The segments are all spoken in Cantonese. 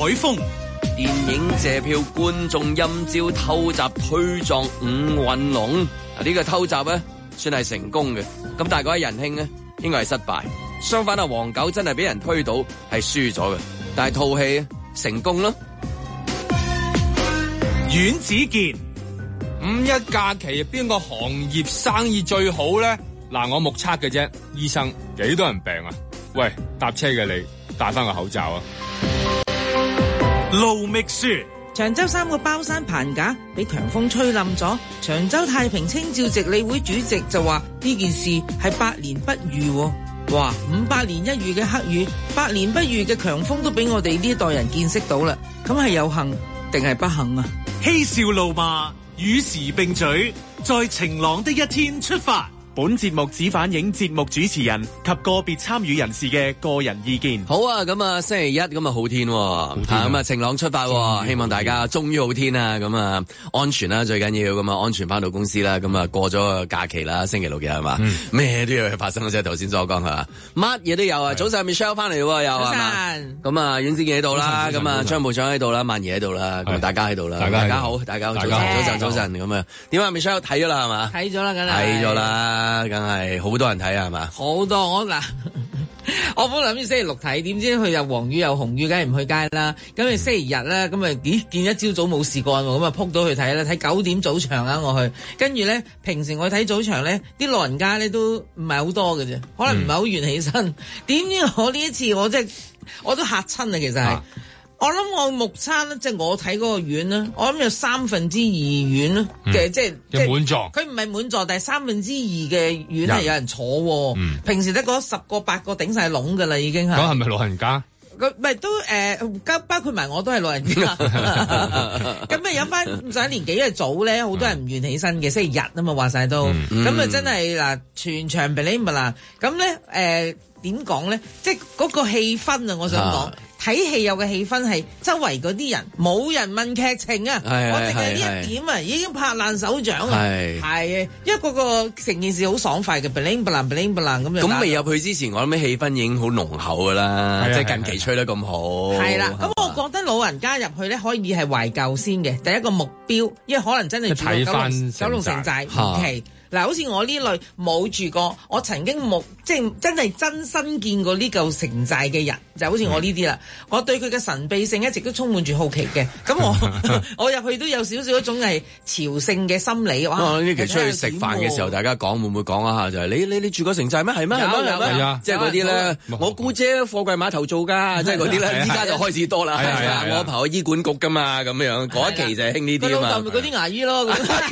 海峰。 電影謝票觀眾陰招偷襲推撞伍允龍，呢個偷襲咧算係成功嘅，咁但係嗰位仁兄咧應該係失敗。相反黃狗真係俾人推倒係輸咗嘅，但係套戲成功咯。 阮子健， 五一假期邊個行業生意最好咧？嗱，我目測嘅啫，醫生幾多人病啊？喂，搭車嘅你戴翻個口罩啊！ 盧覓雪， 長洲3個包山棚架俾強風吹冧咗，長洲太平清醮值理會主席就話呢件事係百年不遇。哇，500年一遇嘅黑雨，百年不遇嘅強風都俾我哋呢一代人見識到啦，咁係有幸定係不幸啊？ 嬉笑怒罵與時並舉，在晴朗的一天出發。本節目只反映節目主持人及個別參與人士嘅個人意見。 好啊，咁啊星期一咁啊好天，咁啊晴朗出發，希望大家終於好天啊，咁啊安全啦最緊要，咁啊安全翻到公司啦，咁啊過咗個假期啦，星期六日係嘛，咩都要發生嘅啫，頭先所講係嘛，乜嘢都有啊。早上 Michelle 翻嚟又係嘛，咁啊阮子健喺度啦，咁啊張部長喺度啦，萬爺喺度啦，咁大家喺度啦，大家好，早晨咁啊，點啊 Michelle 睇咗啦係嘛？ 睇咗啦，梗係睇咗啦。梗係好多人睇啊，係嘛？ 好多我本來諗住星期六睇，點知佢又黃雨又紅雨，梗係唔去街啦。咁你星期日咧，咁啊見一朝早冇事幹喎，咁啊撲到去睇啦，睇9點早場啊我去。跟住咧，平時我睇早場咧，啲老人家咧都唔係好多嘅啫，可能唔係好願起身。點知我呢一次我都嚇親啊，其實係。我諗我目測咧，即係我睇嗰個院咧，我諗有2/3院咧嘅，即係滿座。 佢唔係滿座，但係2/3嘅院係有人坐。平時得嗰10個8個頂晒籠噶啦，已經係。 咁係咪老人家？ 佢唔係都包括埋我都係老人家。咁啊有翻上年紀嘅早咧，好多人唔願起身嘅，星期日啊嘛話晒都。咁啊真係嗱，全場俾你咪嗱。咁咧點講咧？即係嗰個氣氛啊，我想講。睇戲有嘅氣氛係周圍嗰啲人冇人問劇情啊，我淨係呢一點啊已經拍爛手掌啊，係因為嗰個成件事好爽快嘅 bling bling bling bling 咁樣。 咁未入去之前，我諗啲氣氛已經好濃厚噶啦，即係近期吹得咁好。係啦，咁我覺得老人家入去咧可以係懷舊先嘅，第一個目標，因為可能真係住九龍城寨唔奇。嗱，好似我呢類冇住過，我曾經即係真係真身見過呢嚿城寨嘅人，就好似我呢啲啦。我對佢嘅神秘性一直都充滿住好奇嘅。咁我入去都有少少一種係朝聖嘅心理。哇！呢期出去食飯嘅時候，大家講會唔會講一下就係你住過城寨咩？係咩？係啊！即係嗰啲咧，我姑姐貨櫃碼頭做㗎，即係嗰啲咧，依家就開始多啦。我朋友醫管局㗎嘛，咁樣嗰一期就係興呢啲啊嘛。 老豆咪嗰啲牙醫咯，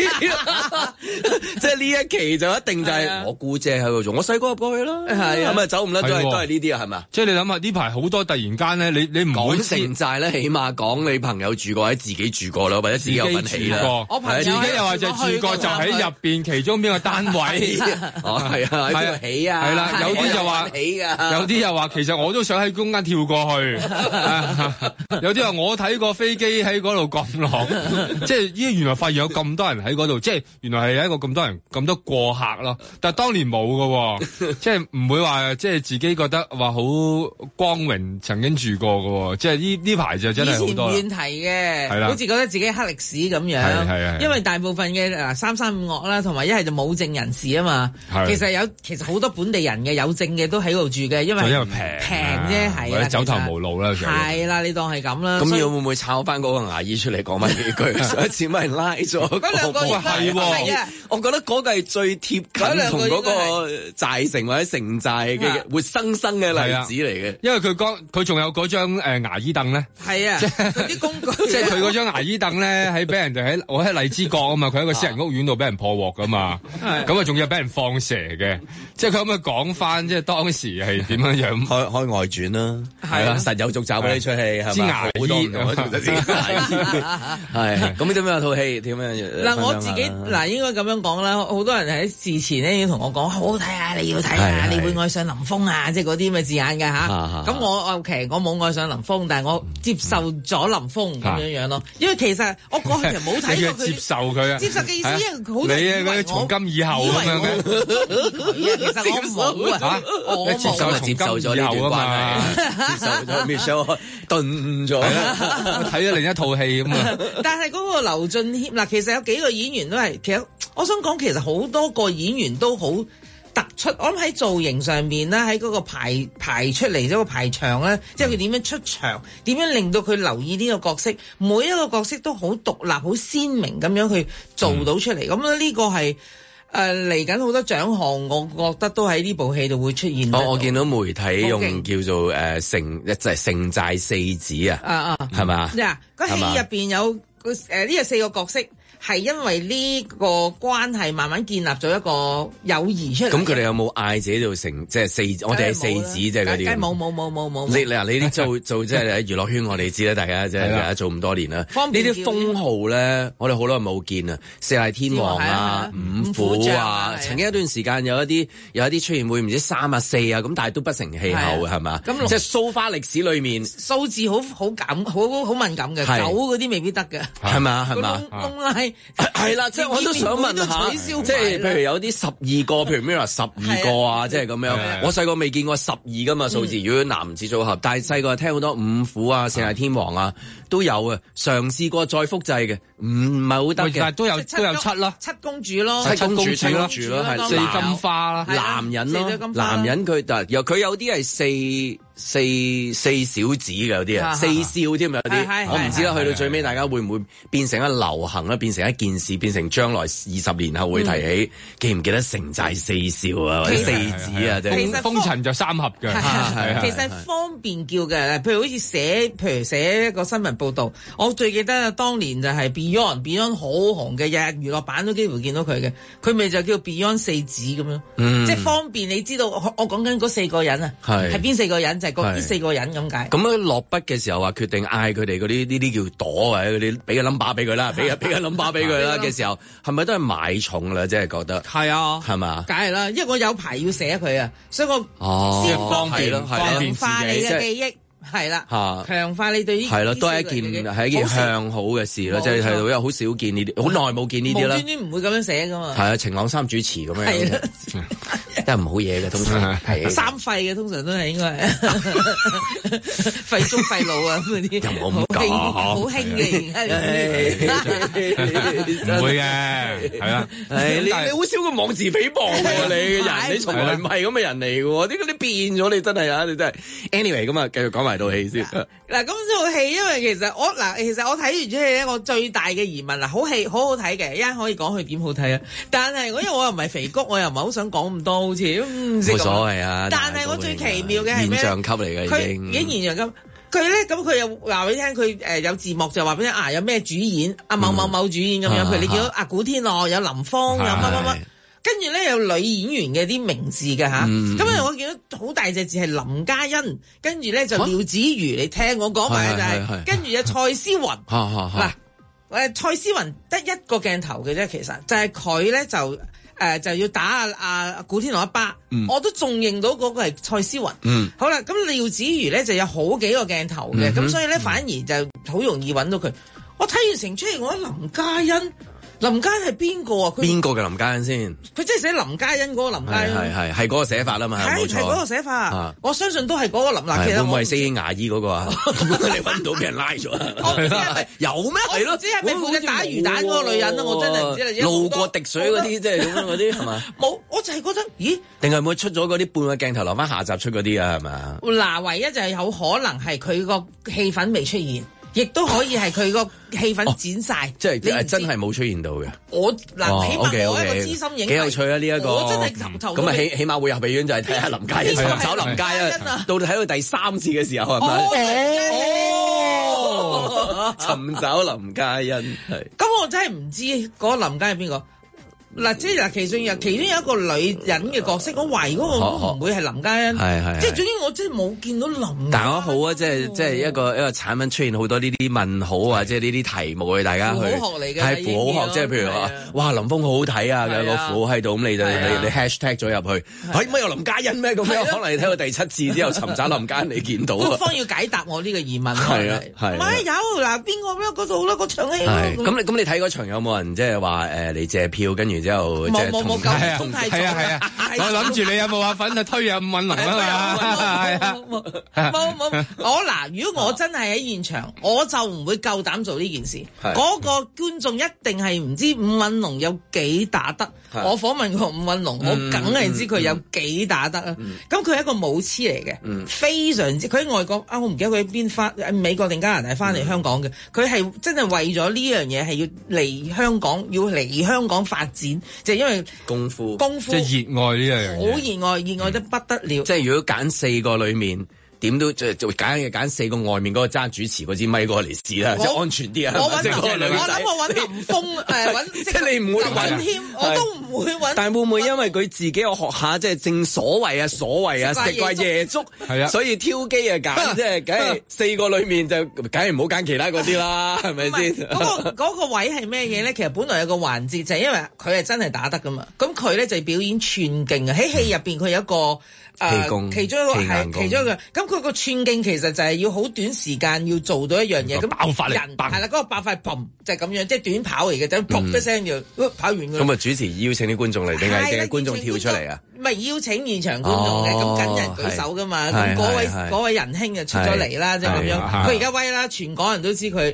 即係呢一期就一定就係我姑姐喺度做，我細個入過去咯，係咁啊走唔甩都係呢啲啊，係嘛？ 即係你諗下呢排好多突然間咧，你唔會講城寨咧，起碼講你朋友住過或者自己住過啦，或者自己有份起啦。 我朋友自己又話就住過，就喺入邊其中邊個單位。 哦，係啊，喺邊度起啊？ 係啦，有啲就話起㗎， 有啲又話其實我都想喺中間跳過去。有啲話我睇過飛機喺嗰度降落，即係原來發現有咁多人喺嗰度，即係原來係一個咁多人咁多過客咯。但係當年冇㗎，即係唔會話即係自己覺得話好光榮曾經住過㗎，即係呢排就真係好多。 以前唔願提嘅，係啦，好似覺得自己黑歷史咁樣。係因為大部分嘅335惡啦，同埋一係就冇證人士啊嘛。其實好多本地人嘅有證嘅都喺度住嘅，因為平啫，係或者走投無路啦。 係啦，你當係咁啦。 咁要會唔會抄翻嗰個牙醫出嚟講翻幾句？上一次咪人拉咗嗰兩個係我覺得嗰個係最貼近同嗰個寨城或者城寨嘅活生生嘅例子嚟嘅。 因為佢仲有嗰張牙醫凳咧。 係啊，嗰啲工具。 即係佢嗰張牙醫凳咧，喺俾人哋我喺荔枝角啊嘛，佢喺個私人屋苑度俾人破獲噶嘛。咁啊，仲要俾人放蛇嘅。即係佢可唔可以講翻，即係當時係點樣樣開外傳啦？係啦，實有續集俾你出戲係嘛？ 牙醫係咁點樣有套戲點樣？ 嗱，我自己應該咁樣講啦。好多人喺事前咧已經同我講好好睇啊，你要睇啊，你會愛上林峰啊，即係嗰啲咁嘅字眼㗎嚇。咁我其實我冇冇愛上林峰，但係我接受咗林峰咁樣樣咯。因為其實我過去其實冇睇過佢接受佢啊， 接受嘅意思因為好多人以為我從今以後咁樣嘅， 其實我冇啊，我接受咗呢段關係， 接受咗 Michelle 頓咗， 睇咗另一套戲咁啊。 但係嗰個劉俊謙嗱，其實有幾個演員都係，其實我想講，其實好多個演員都好突出。我諗喺造型上面咧，喺嗰個排出嚟嗰個排場咧，即係佢點樣出場，點樣令到佢留意呢個角色，每一個角色都好獨立、好鮮明咁樣去做到出嚟。咁呢個係嚟緊好多獎項，我覺得都喺呢部戲度會出現。 我見到媒體用叫做城寨四子啊，係嘛？ 嗱，個戲入邊有呢個4個角色。係因為呢個關係慢慢建立咗一個友誼出嚟。 咁佢哋有冇嗌自己做成即係四？我哋係四子即係嗰啲。 冇。 你啲做即係喺娛樂圈，我哋知啦，大家即係做咁多年啦。呢啲封號咧，我哋好耐冇見啊！四大天王啊，五虎啊，曾經一段時間有一啲出現會唔知3啊4啊咁，但係都不成氣候嘅係嘛？咁即係蘇花歷史裏面數字好敏感嘅，9嗰啲未必得嘅， 係嘛？係啦，即係我都想問下，即係譬如有啲12個，譬如咩話12個啊，即係咁樣。我細個未見過12噶嘛數字，如果男子組合，但係細個聽好多五虎啊、四大天王啊都有啊，嘗試過再複製嘅，唔係好得嘅， 但係都有7咯， 七公主咯， 七公主咯，係四金花啦， 男人咯，男人佢佢有啲係四小子嘅，有啲啊4少添，有啲我唔知啦。去到最尾，大家會唔會變成一流行咧？變成一件事，變成將來20年後會提起，記唔記得城寨四少啊，或者四子啊？即係風塵就3俠嘅， 其實方便叫嘅。譬如好似寫一個新聞報導，我最記得當年就係 Beyond 好紅嘅，日日娛樂版都幾乎見到佢嘅，佢咪就叫 Beyond 四子咁樣，即係方便你知道我講緊嗰4個人啊，係邊4個人？就係嗰4個人咁解。咁樣落筆嘅時候話決定嗌佢哋嗰啲呢啲叫朵或者嗰啲俾個 number 俾佢啦，俾個 number 俾佢啦嘅時候，係咪都係買重啦？即係覺得係啊， 係嘛？ 梗係啦，因為我有排要寫佢啊，所以我先方便化你嘅記憶。係啦，強化你對呢係咯，都係一件向好嘅事咯，即係睇到又好少見呢啲，好耐冇見呢啲啦。無端端唔會咁樣寫噶嘛。 係啊，晴朗3主持咁樣，係啦，都係唔好嘢嘅，通常係 3廢嘅，通常都係應該係廢中廢老啊咁嗰啲， 又冇咁講， 好興嘅而家，唔會嘅，係啦， 你好少個妄自菲薄喎，你嘅人，你從來唔係咁嘅人嚟嘅喎，點解你變咗？你真係啊，你真係 anyway 咁啊，繼續講埋套戲先。 嗱，咁套戲因為其實我睇完出戲咧，我最大嘅疑問好戲好好睇嘅，一陣可以講佢點好睇啊。但係因為我又唔係肥谷，我又唔係好想講咁多，好似冇所謂啊。 但係我最奇妙嘅係咩？ 現象級嚟嘅已經現象級。佢咧咁佢又話俾你聽，佢有字幕就話俾你聽有咩主演某某主演咁樣。譬如你見到古天樂有林峰有乜。跟住咧有女演員嘅啲名字嘅嚇，咁我見到好大隻字係林嘉欣，跟住咧就廖子妤，你聽我講埋就係，跟住有蔡思雲，嗱蔡思雲得一個鏡頭嘅啫，其實就係佢咧就要打阿古天樂一巴，我都仲認到嗰個係蔡思雲。好啦，咁廖子妤咧就有好幾個鏡頭嘅，咁所以咧反而就好容易揾到佢。我睇完成出嚟，我覺得林嘉欣。林嘉欣係邊個啊？ 邊個嘅林嘉欣先？ 佢真係寫林嘉欣嗰個林嘉欣， 係嗰個寫法啦嘛，冇錯。 係嗰個寫法，我相信都係嗰個林。嗱，其實會唔會係四牙醫嗰個啊？你揾到俾人拉咗啊？有咩？係咯， 只係咪負責打魚蛋嗰個女人啊？我真係唔知啦。 路過滴水嗰啲，即係咁樣嗰啲係嘛？ 冇，我就係覺得，咦？ 定係會出咗嗰啲半個鏡頭留翻下集出嗰啲啊？係嘛？ 嗱，唯一就係有可能係佢個氣氛未出現。亦都可以係佢個氣氛剪晒， 即係真係冇出現到嘅。 我嗱，起碼我一個資深影迷， 幾有趣啊！呢一個我真係頭咁啊，起碼會入戲院就係睇下林嘉欣，找林嘉欣到睇到第3次嘅時候係咪？尋找林嘉欣係。 咁我真係唔知嗰個林嘉欣係邊個。 嗱，即係嗱，其中有一個女人嘅角色，我懷疑嗰個都唔會係林嘉欣，即係總之我真係冇見到林。但我好啊，即係一個產品出現好多呢啲問號啊，即係呢啲題目俾大家去。符號學嚟嘅，係符號學，即係譬如話，哇，林峰好好睇啊，有個符號喺度，咁你 hashtag 咗入去，乜有林嘉欣咩？咁樣可能你睇到第7次之後尋找林嘉欣，你見到。對方要解答我呢個疑問。係啊，係。唔係有嗱，邊個咧？嗰度咧個場戲。咁你睇嗰場有冇人即係話嚟借票，跟住之後冇夠通太早。係啊，我諗住你有冇話份推啊伍允龍啊嘛。冇。我嗱，如果我真係喺現場，我就唔會夠膽做呢件事。嗰個觀眾一定係唔知伍允龍有幾打得。我訪問過伍允龍，我梗係知佢有幾打得啊。咁佢係一個舞痴嚟嘅，非常之。佢喺外國我唔記得佢喺邊翻，美國定加拿大翻嚟香港嘅。佢係真係為咗呢樣嘢係要嚟香港，要嚟香港發展，就係因為功夫，即係熱愛呢樣嘢，好熱愛得不得了。即係如果揀4個裏面。點都就揀4個外面嗰個揸主持嗰支咪嗰個嚟試啦，即係安全啲啊！我諗我揾林峰即係你唔會揾添，我都唔會揾。但係會唔會因為佢自己有學下即係正所謂啊食過夜粥，係啊，所以挑機啊揀，即係梗係4個裏面就梗係唔好揀其他嗰啲啦，係咪先？嗰個位係咩嘢咧？其實本來有個環節就係因為佢係真係打得噶嘛，咁佢咧就表演串勁啊！喺戲入邊佢有一個。其中一個係其中一個，咁佢個串勁其實就係要好短時間要做到一樣嘢，咁爆發力係啦，嗰個爆發砰就係咁樣，即係短跑嚟嘅，就砰一聲就跑完㗎。咁啊，主持邀請啲觀眾嚟定係觀眾跳出嚟啊？唔係邀請現場觀眾嘅，咁緊人舉手㗎嘛，咁嗰位仁兄就出咗嚟啦，即係咁樣。佢而家威啦，全港人都知佢，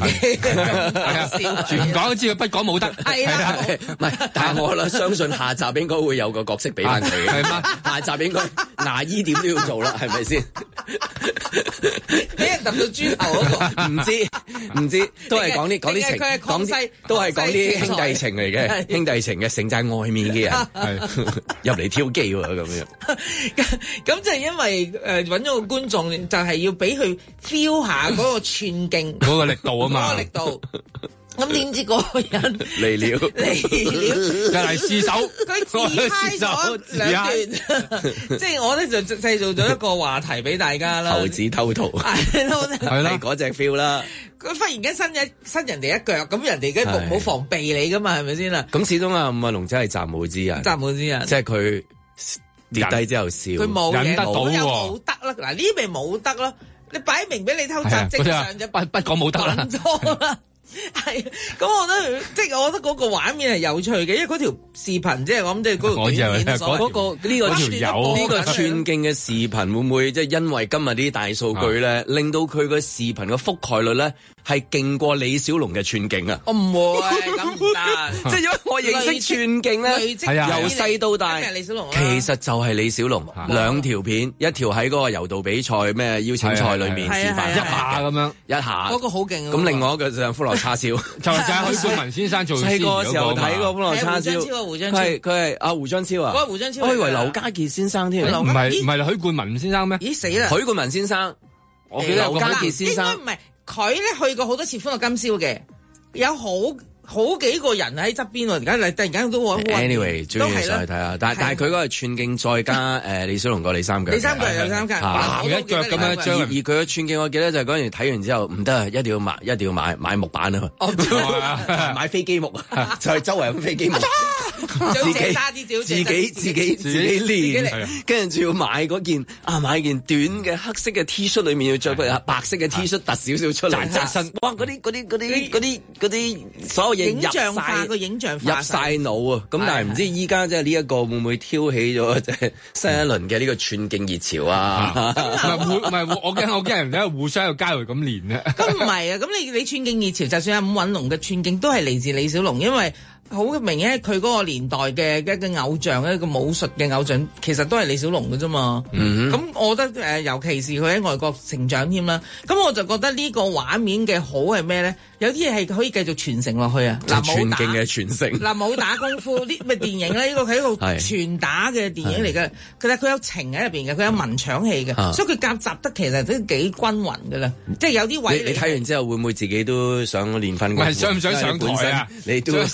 全港都知佢不講武德。係啦，唔係，但係我相信下集應該會有個角色俾翻佢嘅，係嘛？下集應該。牙醫點都要做啦，係咪先？俾人揼到豬頭嗰個，唔知，都係講啲情，都係講啲兄弟情嚟嘅，兄弟情嘅城寨外面嘅人入嚟挑機喎，咁樣。咁就係因為揾咗個觀眾，就係要俾佢 feel 下嗰個串勁，嗰個力度啊嘛，嗰個力度。咁點知嗰個人嚟了，又嚟試手，佢自嗨咗2段，即係我咧就製造咗一個話題俾大家啦。猴子偷桃係啦，嗰隻 feel 啦。佢忽然間伸人哋一腳，咁人哋嘅冇防備你噶嘛，係咪先啦？咁始終啊，伍允龍真係習武之人，即係佢跌低之後笑，佢冇忍得到喎，冇得啦。嗱呢咪冇得咯，你擺明俾你偷襲，正常就不講冇得啦。係，咁我覺得即係我覺得嗰個畫面係有趣嘅，因為嗰條視頻即係我諗即係嗰個短片嗰個呢個串勁嘅視頻會唔會即係因為今日啲大數據咧，令到佢個視頻嘅覆蓋率咧係勁過李小龍嘅串勁啊？我唔會，咁唔得，即係因為我認識串勁咧，由細到大，其實就係李小龍2條片，一條喺嗰個柔道比賽咩邀請賽裏面示範一下咁樣，一下嗰個好勁，咁另外一個就係歡樂叉燒，就係許冠文先生做細個時候睇過歡樂叉燒，佢係阿胡章超啊，嗰個胡章超，我以為劉家傑先生添，唔係許冠文先生咩？咦死啦！許冠文先生，我記得劉家傑先生，應該唔係佢咧，去過好多次歡樂今宵嘅，有好幾個人喺側邊喎，而家你突然間都揾 anyway， 都係啦，睇下，但係佢嗰個串勁再加李小龍個李三腳，有三腳，一腳咁樣而佢嘅串勁，我記得就係嗰陣睇完之後唔得啊，一定要買木板啊，買飛機木啊，就係周圍咁飛機木，自己練，跟住要買件短嘅黑色嘅 T 恤，裏面要着白色嘅 T 恤突少少出嚟，紮身，哇！嗰啲所有影像化個影像化入晒腦啊！咁但係唔知依家即係呢一個會唔會挑起咗即係新一輪嘅呢個串勁熱潮啊？唔係我驚人哋互相喺度交流咁練咧。咁唔係啊！咁你串勁熱潮，就算係伍允龍嘅串勁都係嚟自李小龍，因為好明顯佢嗰個年代嘅一個偶像，一個武術嘅偶像，其實都係李小龍嘅啫嘛。咁我覺得尤其是佢喺外國成長添啦。咁我就覺得呢個畫面嘅好係咩咧？有啲嘢係可以繼續傳承落去啊！嗱，串勁嘅傳承，嗱武打功夫呢咪電影咧？呢個係一個傳打嘅電影嚟嘅。其實佢有情喺入邊嘅，佢有文場戲嘅，所以佢夾雜得其實都幾均勻嘅啦。即係有啲位你睇完之後會唔會自己都想練翻？唔係想唔想上台啊？你都試手。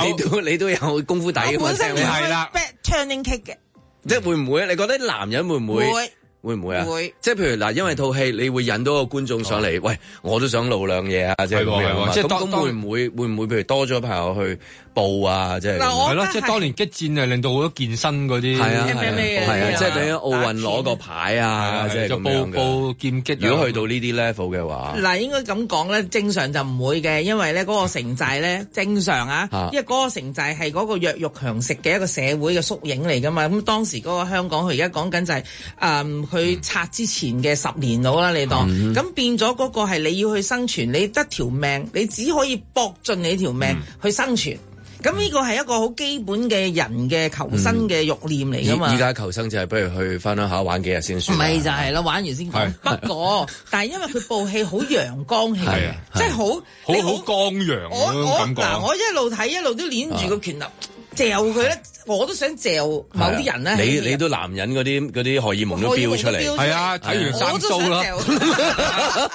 你都有功夫底㗎嘛？ 係啦 ，turning kick 嘅， 即係會唔會？你覺得啲男人會唔會？會唔會啊？會，即係譬如嗱，因為套戲你會引到個觀眾上嚟，喂，我都想露兩嘢啊，即係咁樣。即係咁會唔會譬如多咗朋友去報啊？即係係咯，即係當年激戰啊，令到好多健身嗰啲係啊，即係俾奧運攞個牌啊，即係咁樣嘅。報劍擊，如果去到呢啲 level 嘅話， 嗱，應該咁講咧，正常就唔會嘅，因為咧嗰個城寨咧正常啊，因為嗰個城寨係嗰個弱肉強食嘅一個社會嘅縮影嚟噶嘛。咁當時嗰個香港，佢而家講緊就係佢拆之前嘅10年到啦，你當咁變咗嗰個係你要去生存，你得條命，你只可以搏盡你條命去生存。咁呢個係一個好基本嘅人嘅求生嘅慾念嚟㗎嘛。 依家求生就係不如去返鄉下玩幾日先算。 唔係就係啦，玩完先講。不過，但係因為佢部戲好陽光氣，即係好光陽嗰種感覺。 我一路睇一路都捏住個拳頭。嚼佢咧，我都想嚼某啲人咧。 你都男人嗰啲荷爾蒙都飆出嚟， 係啊，睇完生鬚啦。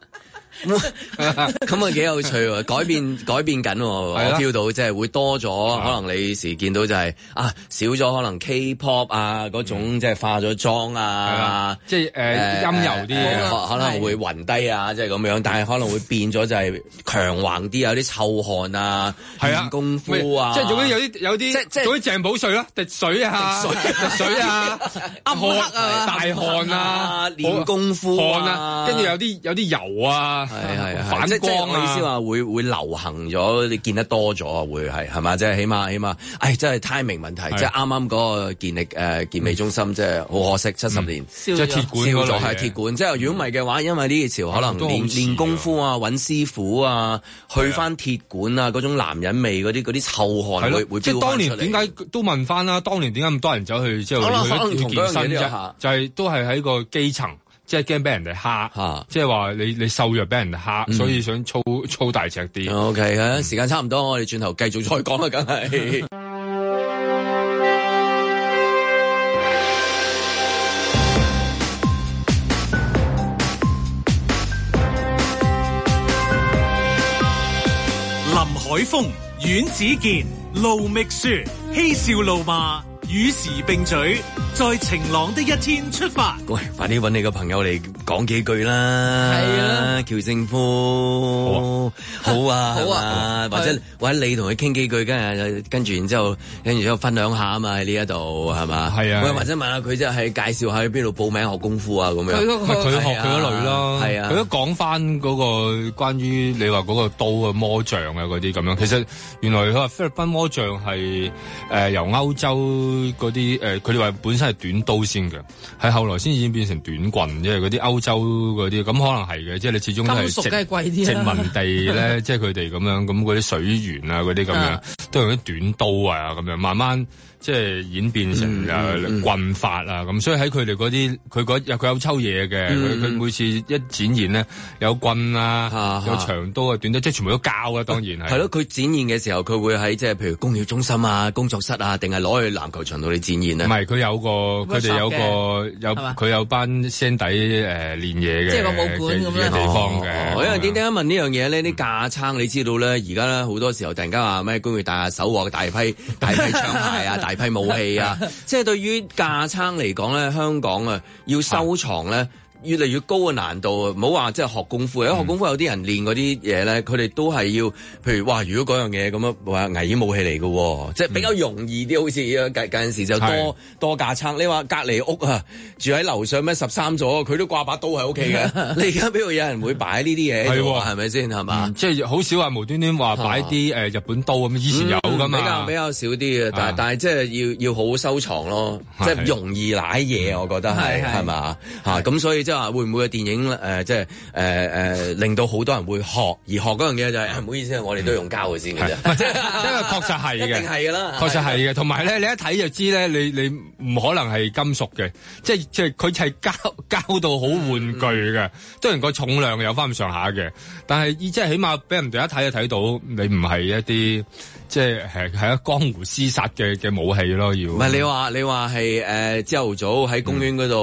咁啊幾有趣喎，改變緊喎，我 feel 到即係會多咗，可能你時見到就係少咗可能 K-pop 啊嗰種即係化咗妝啊， 即係陰柔啲， 可能會暈低啊，即係咁樣，但係可能會變咗就係強橫啲，有啲臭汗啊，練功夫啊， 即係總之有啲即係總之鄭保瑞啦，滴水啊，暗黑啊，大汗啊， 練功夫啊， 跟住有啲油啊。 係反光我意思話會流行咗，你見得多咗會係嘛？即係起碼，真係 timing 問題，即係啱啱嗰個健美中心，即係好可惜70年即係鐵管燒咗係鐵管。即係如果唔係嘅話，因為呢個潮可能練功夫啊、揾師傅啊、去翻鐵管啊嗰種男人味嗰啲臭汗會即係當年點解都問翻啦？當年點解咁多人走去即係去健身啫？就係都係喺個基層。即係驚俾人哋蝦，即係話你瘦弱俾人哋蝦，所以想粗大隻啲。 OK 啊，時間差唔多，我哋轉頭繼續再講啦，梗係。 林海峰、阮子健、盧覓雪，嬉笑怒罵，與時並舉，在晴朗的一天出發。 喂，快啲揾你個朋友嚟講幾句啦！係啊，喬正夫，好啊，或者你同佢傾幾句，跟住然之後分享下啊嘛，喺呢一度係嘛？係啊，或者問下佢即係介紹下去邊度報名學功夫啊咁樣。 佢學佢嗰類咯， 係啊， 佢都講翻嗰個關於你話嗰個刀啊魔杖啊嗰啲咁樣。其實原來佢話菲律賓魔杖係由歐洲嗰啲佢哋話本身係短刀先嘅，係後來先已經變成短棍，即係嗰啲歐洲嗰啲，咁可能係嘅，即係你始終都係殖民地咧，即係佢哋咁樣，咁嗰啲水源啊嗰啲咁樣，都用啲短刀啊咁樣，慢慢即係演變成棍法啊咁，所以喺佢哋嗰啲，佢有抽嘢嘅，佢每次一展現咧有棍啊，有長刀啊、短刀，即係全部都膠啊，當然係。 係咯，佢展現嘅時候，佢會喺即係譬如工業中心啊、工作室啊，定係攞去籃球場度嚟展現啊？ 唔係，佢哋佢有班聲底練嘢嘅， 即係個武館咁樣地方嘅。 因為點解問呢樣嘢咧？啲架撐你知道咧，而家咧好多時候突然間話咩工業大廈手獲大批槍械啊、大批武器啊，即係對於架撐嚟講咧，香港啊要收藏咧。越嚟越高嘅難度，唔好話即係學功夫。因為學功夫有啲人練嗰啲嘢咧，佢哋都係要，譬如哇，如果嗰樣嘢咁樣話危險武器嚟嘅，即係比較容易啲，好似有陣時就多架撐。你話隔離屋啊，住喺樓上咩13座，佢都掛把刀喺屋企嘅。你而家邊度有人會擺呢啲嘢？係咪先係嘛？ 即係好少話無端端話擺啲日本刀咁，以前有㗎嘛。 比較少啲嘅，但係即係要好好收藏咯，即係容易攋嘢，我覺得係嘛嚇咁，所以。即係話會唔會個電影即係令到好多人會學，而學嗰樣嘢就係唔好意思，我哋都用膠嘅先嘅啫。 因為確實係嘅， 一定係㗎啦， 確實係嘅。同埋咧，你一睇就知咧，你唔可能係金屬嘅，即係佢係膠到好玩具嘅。當然個重量有翻咁上下嘅，但係即係起碼俾人哋一睇就睇到你唔係一啲即係係一江湖廝殺嘅武器咯。要唔係你話係朝頭早喺公園嗰度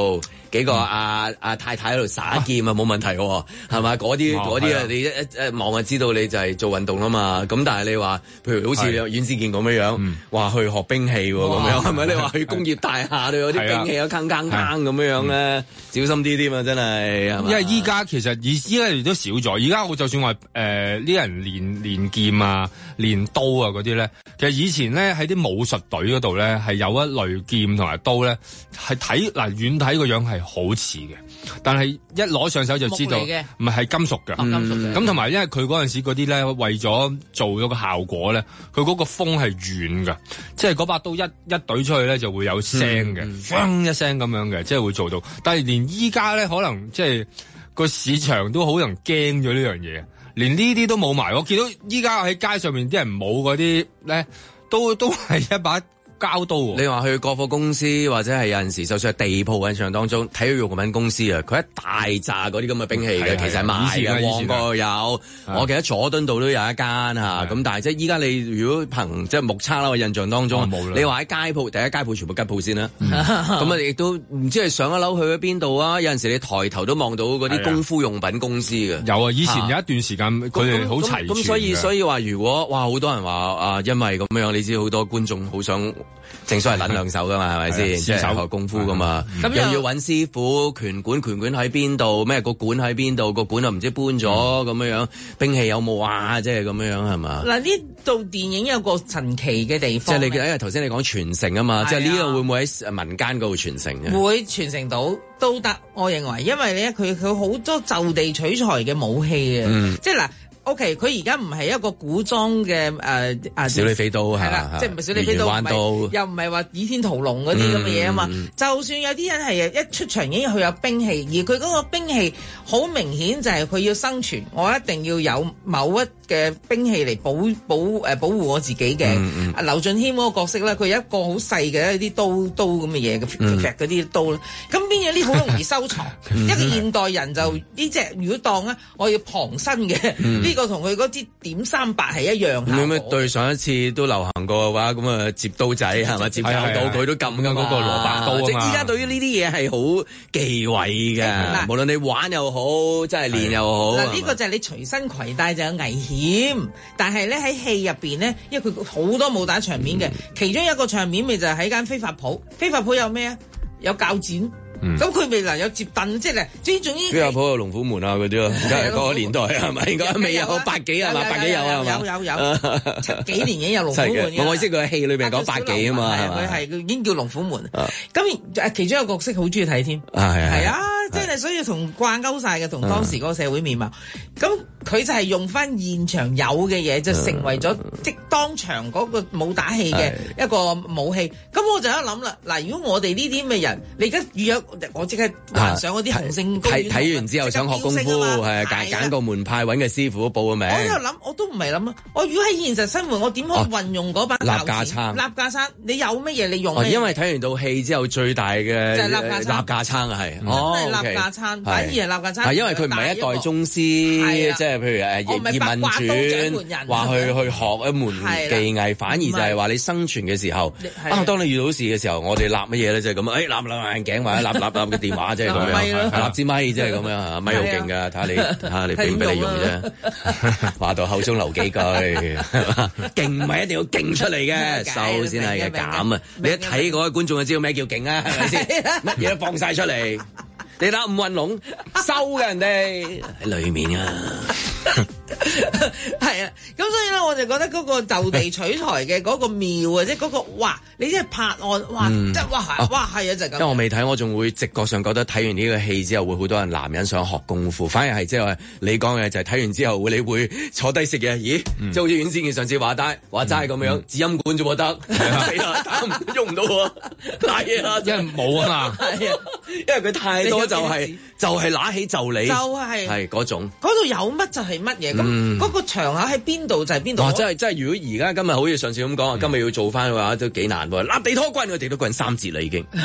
幾個阿太太喺度耍劍啊，冇問題喎，係嘛？嗰啲啊，你一望就知道你就係做運動啊嘛。咁但係你話，譬如好似阮子健咁樣，話去學兵器喎，咁樣係咪？你話去工業大廈度有啲兵器啊，鏗咁樣咧，小心啲添啊，真係。 因為依家其實依家亦都少咗。而家我就算話呢人練劍啊、練刀啊嗰啲咧，其實以前咧喺啲武術隊嗰度咧係有一類劍同埋刀咧，係遠睇個樣係好似嘅，但係一攞上手就知道唔係金屬嘅。咁同埋因為佢嗰陣時嗰啲咧，為咗做咗個效果咧，佢嗰個鋒係軟㗎，即係嗰把刀一懟出去咧就會有聲嘅，砰一聲咁樣嘅，即係會做到。但係連依家咧可能即係個市場都好人驚咗呢樣嘢，連呢啲都冇埋。我見到依家喺街上面啲人冇嗰啲咧，都係一把膠刀。 你話去國貨公司或者係有陣時，就算係地鋪印象當中，體育用品公司啊，佢一大扎嗰啲咁嘅兵器嘅，其實係賣嘅。旺角有，我記得佐敦道都有一間嚇。咁但係即係依家你如果憑即係目測啦，我印象當中，你話喺街鋪，第一街鋪全部吉鋪先啦。咁啊，亦都唔知係上一樓去咗邊度啊？有陣時你抬頭都望到嗰啲功夫用品公司嘅。有啊，以前有一段時間佢哋好齊全。咁所以話如果哇，好多人話因為咁樣，你知好多觀眾好想。正所謂撚兩手噶嘛，係咪先？即係學功夫噶嘛，又要揾師傅，拳館喺邊度？咩個館喺邊度？個館又唔知搬咗咁樣，兵器有冇啊？即係咁樣係嘛？嗱，呢部電影有個神奇嘅地方，即係你因為頭先你講傳承啊嘛，即係呢個會唔會喺民間嗰度傳承嘅？會傳承到都得，我認為，因為咧佢好多就地取材嘅武器啊，即係嗱。O.K. 佢而家唔係一個古裝嘅小李飛刀係啦，即係唔係小李飛刀，又唔係話倚天屠龍嗰啲咁嘅嘢啊嘛。就算有啲人係一出場已經佢有兵器，而佢嗰個兵器好明顯就係佢要生存，我一定要有某一嘅兵器嚟保護我自己嘅。劉俊謙嗰個角色咧，佢有一個好細嘅一啲刀咁嘅嘢嘅嗰啲刀咧，咁邊有啲好容易收藏。一個現代人就呢隻如果當咧，我要旁身嘅呢個同佢嗰支點300係一樣。咁樣對上一次都流行過嘅話，咁啊接刀仔係咪？接教到佢都撳緊嗰個蘿蔔刀啊嘛。即係依家對於呢啲嘢係好忌諱嘅，無論你玩又好，真係練又好。嗱，呢個就係你隨身攜帶就有危險，但係咧喺戲入邊咧，因為佢好多武打場面嘅，其中一個場面咪就係喺間飛髮鋪。飛髮鋪有咩啊？有鉸剪。咁佢未能有接凳，即係咧，總之飛髮鋪有龍虎門啊嗰啲咯，而家係嗰個年代係咪？應該未有百幾係嘛？百幾有啊？有7幾年已經有龍虎門。我識佢喺戲裏邊講百幾啊嘛，佢係已經叫龍虎門。咁其中一個角色好中意睇添，係啊，即係所以同掛鈎晒嘅同當時嗰個社會面貌。咁佢就係用翻現場有嘅嘢，就成為咗即當場嗰個武打戲嘅一個武器。咁我就一諗啦，嗱，如果我哋呢啲咁嘅人，你而家預約我即刻幻想嗰啲洪聖公園睇完之後想學功夫，係揀個門派揾個師傅報個名。我喺度諗，我都唔係諗啊！我如果喺現實生活，我點可以運用嗰把立架撐？立架撐，你有乜嘢你用？因為睇完套戲之後，最大嘅就係立架撐啊，係立架撐，反而係立架撐。因為佢唔係一代宗師，即係譬如葉問傳話去學一門技藝，反而就係話你生存嘅時候當你遇到事嘅時候，我哋立乜嘢咧？就係咁立眼鏡或者立嘅電話，即係咁樣，立支咪，即係咁樣嚇，咪好勁㗎，睇下你俾唔俾你用啫。話到口中留幾句，勁唔係一定要勁出嚟嘅，瘦先係嘅減啊！你一睇嗰個觀眾就知道咩叫勁啊，係咪先？乜嘢都放晒出嚟，你睇伍運龍收嘅人哋喺裏面啊！係啊，咁所以咧，我就覺得嗰個就地取材嘅嗰個妙啊，即係嗰個哇，你即係拍案哇，即係哇係啊，就咁。因為我未睇，我仲會直覺上覺得睇完呢個戲之後，會好多人男人想學功夫，反而係即係話你講嘅就係睇完之後，你會坐低食嘢，咦，即係好似阮思健上次話齋咁樣，指音管啫喎得，死啦，喐唔到喎，賴嘢啦，因為冇啊嘛，係啊，因為佢太多就係拿起就你，就係嗰種，嗰度有乜就係乜嘢。咁嗰個場口喺邊度就係邊度。哇！真係，如果而家今日好似上次咁講，今日要做翻嘅話都幾難喎。立地拖棍，地拖棍3節啦已經，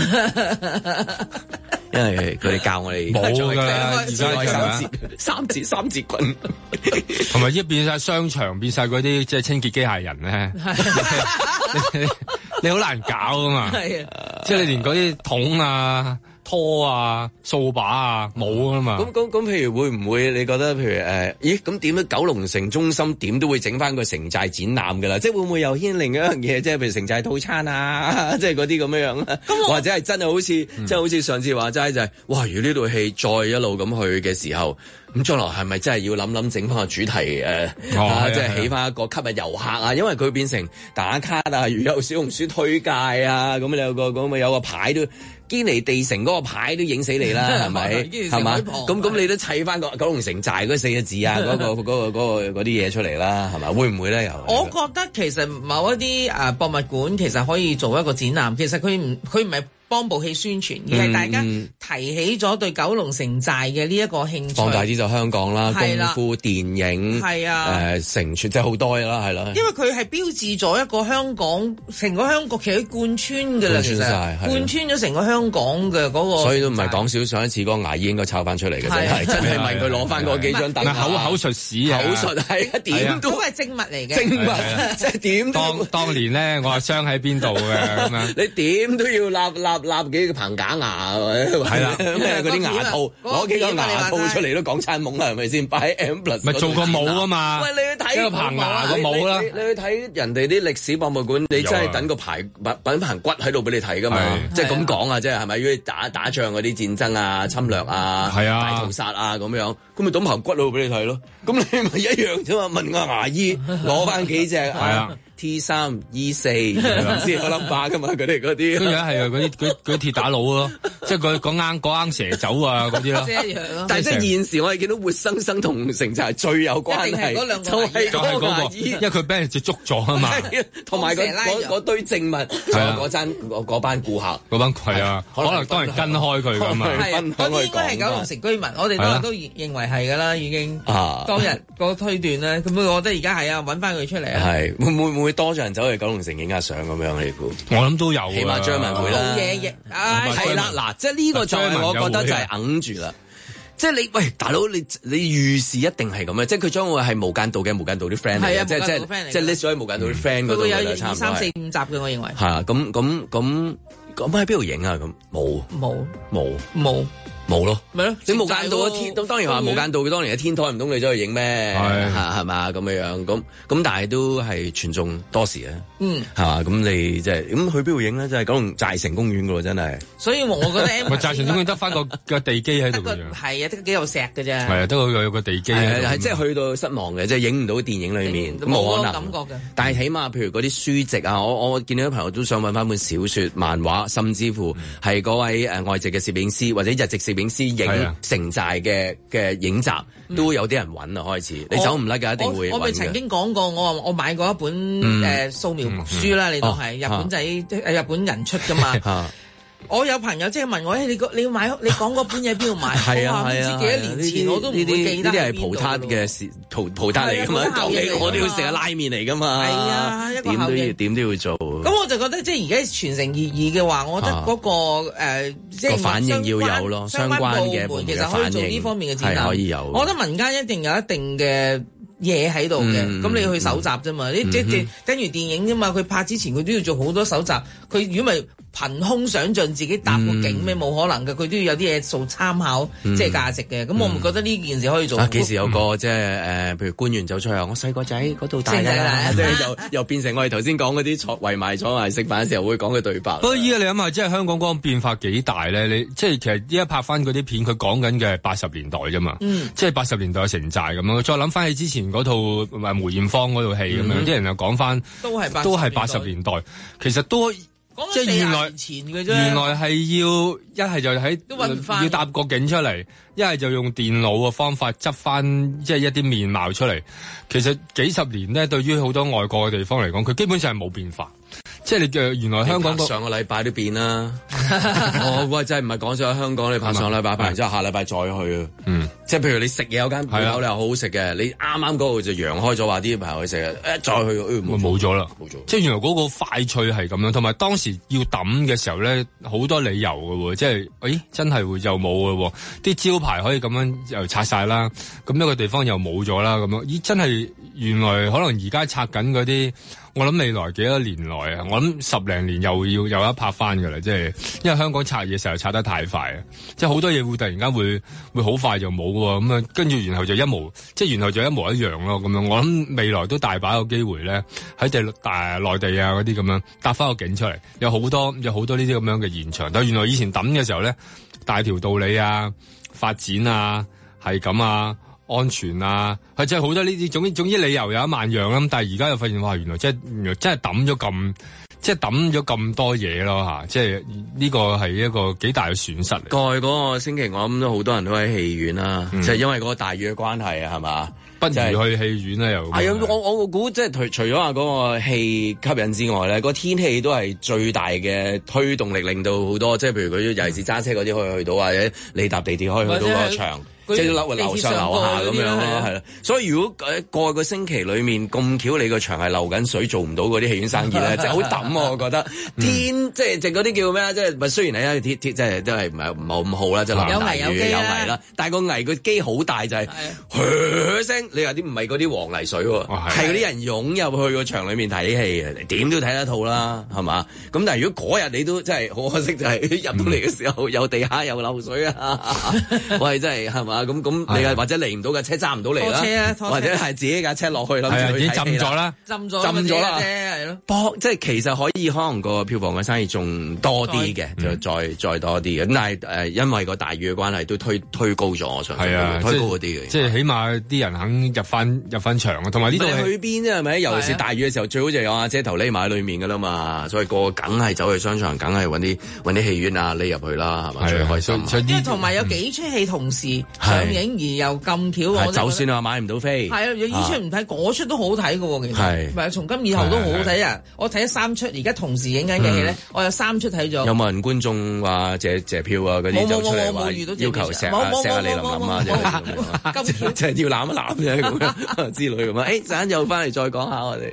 因為佢哋教我哋冇㗎啦，而家3節棍，同埋一變晒商場，變晒嗰啲即係清潔機械人咧，你好難搞㗎嘛。即係你連嗰啲桶啊〜 拖啊、掃把啊冇啊嘛。 咁譬如會唔會你覺得譬如咁點樣九龍城中心點都會整翻個城寨展覽㗎啦？即係會唔會又牽另一樣嘢？即係譬如城寨套餐啊，即係嗰啲咁樣啊，或者係真係好似即係好似上次話齋就係哇！如果呢套戲再一路咁去嘅時候，咁將來係咪真係要諗整翻個主題即係起翻一個吸引遊客啊？因為佢變成打卡啊，如有小紅書推介啊，咁你有個牌都堅尼地城嗰個牌都影死你啦，係咪？係嘛？咁你都砌翻個九龍城寨嗰4個字啊，嗰啲嘢出嚟啦，係咪？會唔會咧？又我覺得其實某一啲博物館其實可以做一個展覽，其實佢唔係幫部戲宣傳，而係大家提起咗對九龍城寨嘅呢一個興趣。 放大啲就香港啦，功夫電影成傳即係好多啦，係啦。 因為佢係標誌咗一個香港，成個香港其實貫穿㗎啦，其實貫穿咗成個香港嘅嗰個。所以都唔係講笑，上一次嗰個牙醫應該抄翻出嚟嘅，真係問佢攞翻嗰幾張凳。 口述史啊， 口述係點都係證物嚟嘅。 證物即係點都。 當年咧，我係傷喺邊度嘅咁樣。 你點都要立幾個棚假牙係啦，咩嗰啲牙套，攞幾個牙套出嚟都講餐懵啦，係咪先？擺喺 M+， 咪做個帽啊嘛！ 喂，你去睇個棚牙個帽啦， 你去睇人哋啲歷史博物館，你真係等個棚骨喺度俾你睇噶嘛？即係咁講啊，即係係咪？如果打仗嗰啲戰爭啊、侵略啊、大屠殺啊咁樣，咁咪等棚骨喺度俾你睇咯。咁你咪一樣啫嘛？問個牙醫攞翻幾隻係啊？T3、E4 先有 number 噶嘛？佢哋嗰啲，跟住係嗰啲鐵打佬咯，即係嗰啱蛇酒啊嗰啲咯。 但係即係現時我哋見到活生生同城寨最有關係，就係嗰個牙醫， 因為佢俾人捉咗啊嘛。 同埋嗰堆證物，嗰班顧客， 嗰班係啊，可能當然跟開佢噶嘛。 嗰啲應該係九龍城居民，我哋都認為係噶啦，已經當日個推斷咧。咁我覺得而家係啊，揾翻佢出嚟啊。 係會唔會多咗人走去九龍城影下相咁樣？你估？ 我諗都有， 起碼張文會啦。 冇嘢嘅， 係啦，嗱，即係呢個就係我覺得就係揞住啦。即係你喂，大佬你預示一定係咁樣，即係佢將會係無間道嘅無間道啲 friend 嚟嘅，即係 list 咗喺無間道啲 friend 嗰度嘅啦，差唔多係。 會有2、3、4、5集嘅，我認為。係啊，咁喺邊度影啊？咁冇咯， 咪咯， 你無間道嘅天，咁當然話無間道嘅當年嘅天台唔通你走去影咩？係嘛咁樣咁，但係都係傳頌多時啊。係嘛？咁你即係咁去邊度影咧？即係九龍寨城公園噶喎，真係。 所以我覺得寨城公園得翻個地基喺度嘅， 係啊，得幾有石嘅啫。 係啊，得有個地基係即係去到失望嘅，即係影唔到電影裏面，冇可能感覺嘅。但係起碼譬如嗰啲書籍啊，我見到啲朋友都想揾翻本小說、漫畫，甚至乎係嗰位外籍嘅攝影師或者日籍攝影師影城寨嘅影集，都有啲人揾啊。開始你走唔甩㗎，一定會揾嘅。我咪曾經講過，我買過一本素描書啦，你當係日本仔日本人出㗎嘛。我有朋友即係問我，你要買你講嗰本嘢邊度買？ 係啊， 唔知幾多年前我都唔會記得。 呢啲係葡撻嘅事，葡撻嚟㗎嘛，講起我都要食下拉麵嚟㗎嘛。係啊，點都要做。 咁我就覺得即係而家傳承熱議嘅話，我覺得嗰個即係反應要有咯，相關嘅部門其實可以做呢方面嘅展覽， 可以有。 我覺得民間一定有一定嘅嘢喺度嘅，咁你要去搜集啫嘛。你即跟住電影啫嘛，佢拍之前佢都要做好多搜集。佢如果咪憑空想像自己搭個景咩？冇可能嘅，佢都要有啲嘢做參考，即係價值嘅。咁我唔覺得呢件事可以做。 幾時有個即係譬如官員走出去，我細個仔嗰度大㗎啦，即係又變成我哋頭先講嗰啲圍埋食飯嘅時候會講嘅對白。 不過依家你諗下，即係香港嗰個變化幾大咧？你即係其實依家拍翻嗰啲片，佢講緊嘅係80年代啫嘛。即係80年代嘅城寨咁樣。再諗翻起之前嗰套梅艷芳嗰套戲咁樣，啲人又講翻都係80年代，其實都。即係原來係要一係就要搭個景出嚟，一係就用電腦嘅方法執翻即係一啲面貌出嚟。其實幾十年咧，對於好多外國嘅地方嚟講，佢基本上係冇變化。即係你嘅原來香港上個禮拜都變啦。我真係唔係講咗香港，你拍上禮拜，拍完之後下禮拜再去啊。即係譬如你食嘢有間鋪頭你又好好食嘅，你啱啱嗰度就揚開咗話啲朋友去食嘅，再去冇咗啦。即係原來嗰個快脆係咁樣，同埋當時要抌嘅時候咧，好多理由嘅喎，即係真係會又冇嘅喎，啲招牌可以咁樣又拆晒啦，咁一個地方又冇咗啦，咁樣真係原來可能而家拆緊嗰啲，我諗未來幾多年來啊，我諗10零年又要有一拍翻㗎啦，即係因為香港拆嘢成日拆得太快啊，即係好多嘢會突然間會好快就冇喎，咁啊跟住然後就一模一樣咯，咁樣我諗未來都大把個機會咧喺內地啊嗰啲咁樣搭翻個景出嚟，有好多呢啲咁樣嘅現場，但係原來以前抌嘅時候咧，大條道理啊、發展啊、係咁啊、安全啊，係真係好多呢啲，總之理由有1萬樣啦。但係而家又發現哇，原來真係抌咗咁多嘢咯嚇，即係呢個係一個幾大嘅損失。 過去嗰個星期，我諗都好多人都喺戲院啦，就係因為嗰個大雨嘅關係啊，係嘛？ 不如去戲院咧又係啊！我估即係除咗話嗰個戲吸引之外咧，個天氣都係最大嘅推動力，令到好多即係譬如佢尤其是揸車嗰啲可以去到，或者你搭地鐵可以去到個場。即係樓上樓下咁樣咯，係啦。所以如果過去個星期裡面咁巧，你個場係漏緊水，做唔到嗰啲戲院生意咧，就好抌我覺得。即係嗰啲叫咩啊？即係雖然係即係都係唔係咁好啦，即係落大雨有危啦。但係個危個機好大，就係噓聲。你話啲唔係嗰啲黃泥水喎，係嗰啲人湧入去個場裡面睇戲嘅，點都睇得套啦，係嘛？咁但係如果嗰日你都真係好可惜，就係入到嚟嘅時候有地下有漏水啊！我係真係係嘛？咁你或者嚟唔到嘅車揸唔到嚟啦，或者係自己架車落去啦， 已經浸咗啦， 浸咗啦，係咯。 即係其實可以可能個票房嘅生意仲多啲嘅，就再多啲嘅。咁但係因為個大雨嘅關係，都推高咗，我想係啊，推高嗰啲嘅。 即係起碼啲人肯入翻場啊，同埋呢度去邊啫係咪？尤其是大雨嘅時候，最好就有阿姐頭匿埋喺裡面㗎啦嘛。所以個梗係走去商場，梗係揾啲戲院啊匿入去啦，係咪？最開心。 因為同埋有幾出戲同時上映而又咁巧， 就算話買唔到飛， 係啊，呢出唔睇，嗰出都好睇㗎喎，其實係咪？從今以後都好好睇啊！我睇咗3出，而家同時影緊嘅戲咧，我有3出睇咗。有冇人觀眾話借票啊？嗰啲就出嚟話要求錫下你林啊，即係要攬一攬啫咁樣之類咁啊！陣間又翻嚟再講下我哋。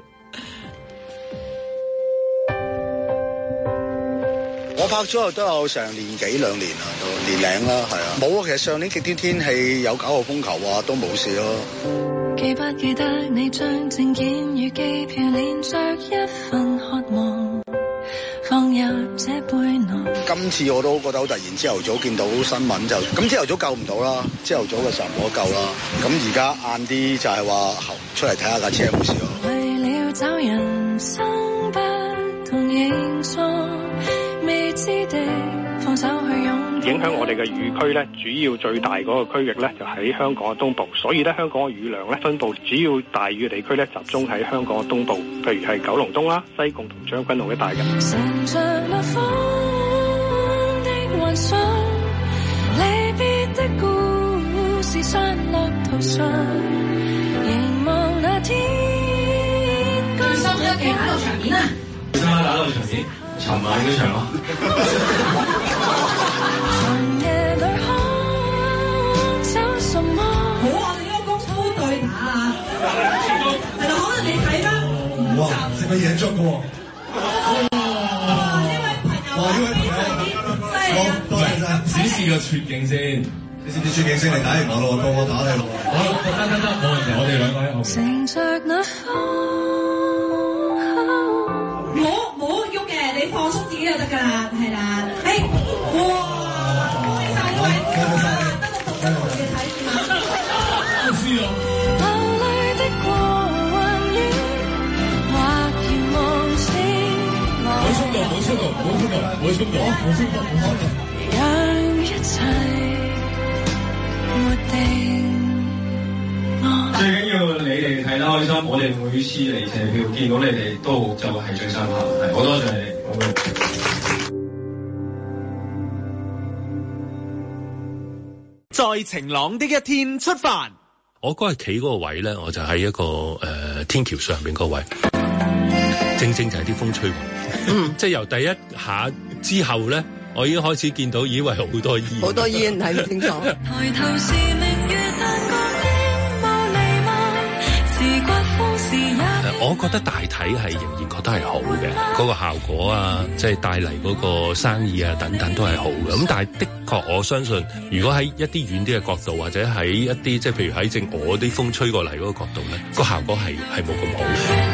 我拍咗都有成年幾2年啦，都年零啦，係啊。冇啊，其實上年極端天氣有9號風球啊，都冇事咯。記不記得你將證件與機票連着一份渴望放入這背囊。今次我都覺得好突然，朝頭早見到新聞就咁，朝頭早救唔到啦，朝頭早嘅時候冇得救啦。咁而家晏啲就係話出嚟睇下架車有冇事咯。為了找人生不同形狀，未知的放手去擁。影響我哋嘅雨區咧，主要最大嗰個區域咧就喺香港嘅東部，所以咧香港嘅雨量咧分佈主要大雨嘅地區咧集中喺香港嘅東部，譬如係九龍東啦、西貢同將軍澳一帶嘅。乘着那風的幻想，離別的故事散落途上，凝望那天。收咗幾打到場面啊！今晚打到場面，尋晚嗰場咯。哇！食乜嘢粥嘅喎？哇！呢位朋友，犀利啊！多謝晒，指示個絕境先，你知唔知絕境先？你打完我咯，到我打你咯。好，得，冇問題，我哋兩個喺後面。乘着那風，冇喐嘅，你放鬆自己就得㗎啦，係啦。哇！恭喜晒呢位，得到獨家嘅睇見啊！唔知啊。冇衝動，讓一切沒定。最緊要你哋睇得開心，我哋每次嚟謝票見到你哋都就係最深刻，好多謝你哋。 在晴朗的一天出發。 我嗰日企嗰個位咧，我就喺一個天橋上邊嗰位，正就係啲風吹。即係由第一下之後咧，我已經開始見到以為好多煙， 好多煙睇唔清楚。抬頭是明月，但覺天霧彌漫，是刮風是也。 我覺得大體係仍然覺得係好嘅，嗰個效果啊，即係帶嚟嗰個生意啊等等都係好嘅。咁但係的確我相信，如果喺一啲遠啲嘅角度，或者喺一啲即係譬如喺正我啲風吹過嚟嗰個角度咧，個效果係冇咁好。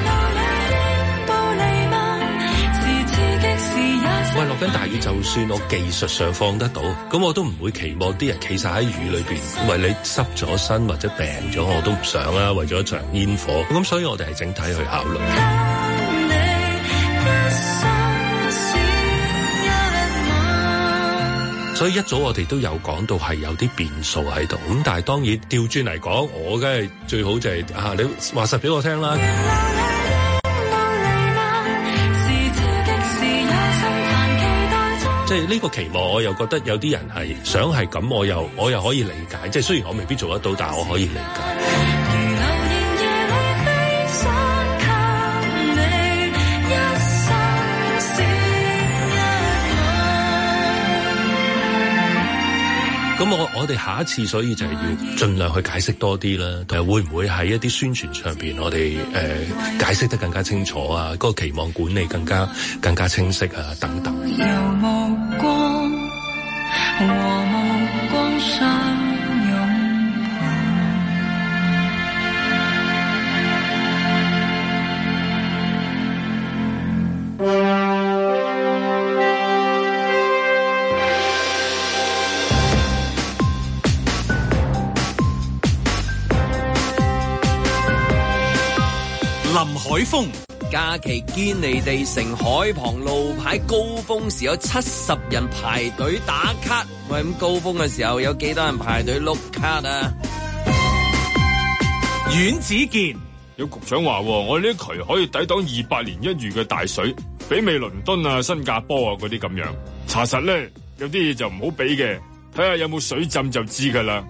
喂，落緊大雨，就算我技術上放得到，咁我都唔會期望啲人企晒喺雨裏邊，為你濕咗身或者病咗，我都唔想啦。為咗一場煙火，咁所以我哋係整體去考慮。所以一早我哋都有講到係有啲變數喺度，咁但係當然調轉嚟講，我梗係最好就係你話實俾我聽啦。即係呢個期望，我又覺得有啲人係想係咁，我又可以理解。即係雖然我未必做得到，但係我可以理解。咁我哋下一次，所以就係要盡量去解釋多啲啦。會唔會喺一啲宣傳上邊，我哋解釋得更加清楚啊？嗰個期望管理更加清晰啊，等等。和目光相擁林海峰。 假期堅尼地城海旁路牌高峰時有70人排隊打卡，喂，咁高峰嘅時候有幾多人排隊碌卡啊？ 阮子健， 有局長話我呢啲渠可以抵擋200年一遇嘅大水，媲美倫敦啊、新加坡啊嗰啲咁樣。查實咧，有啲嘢就唔好比嘅，睇下有冇水浸就知噶啦。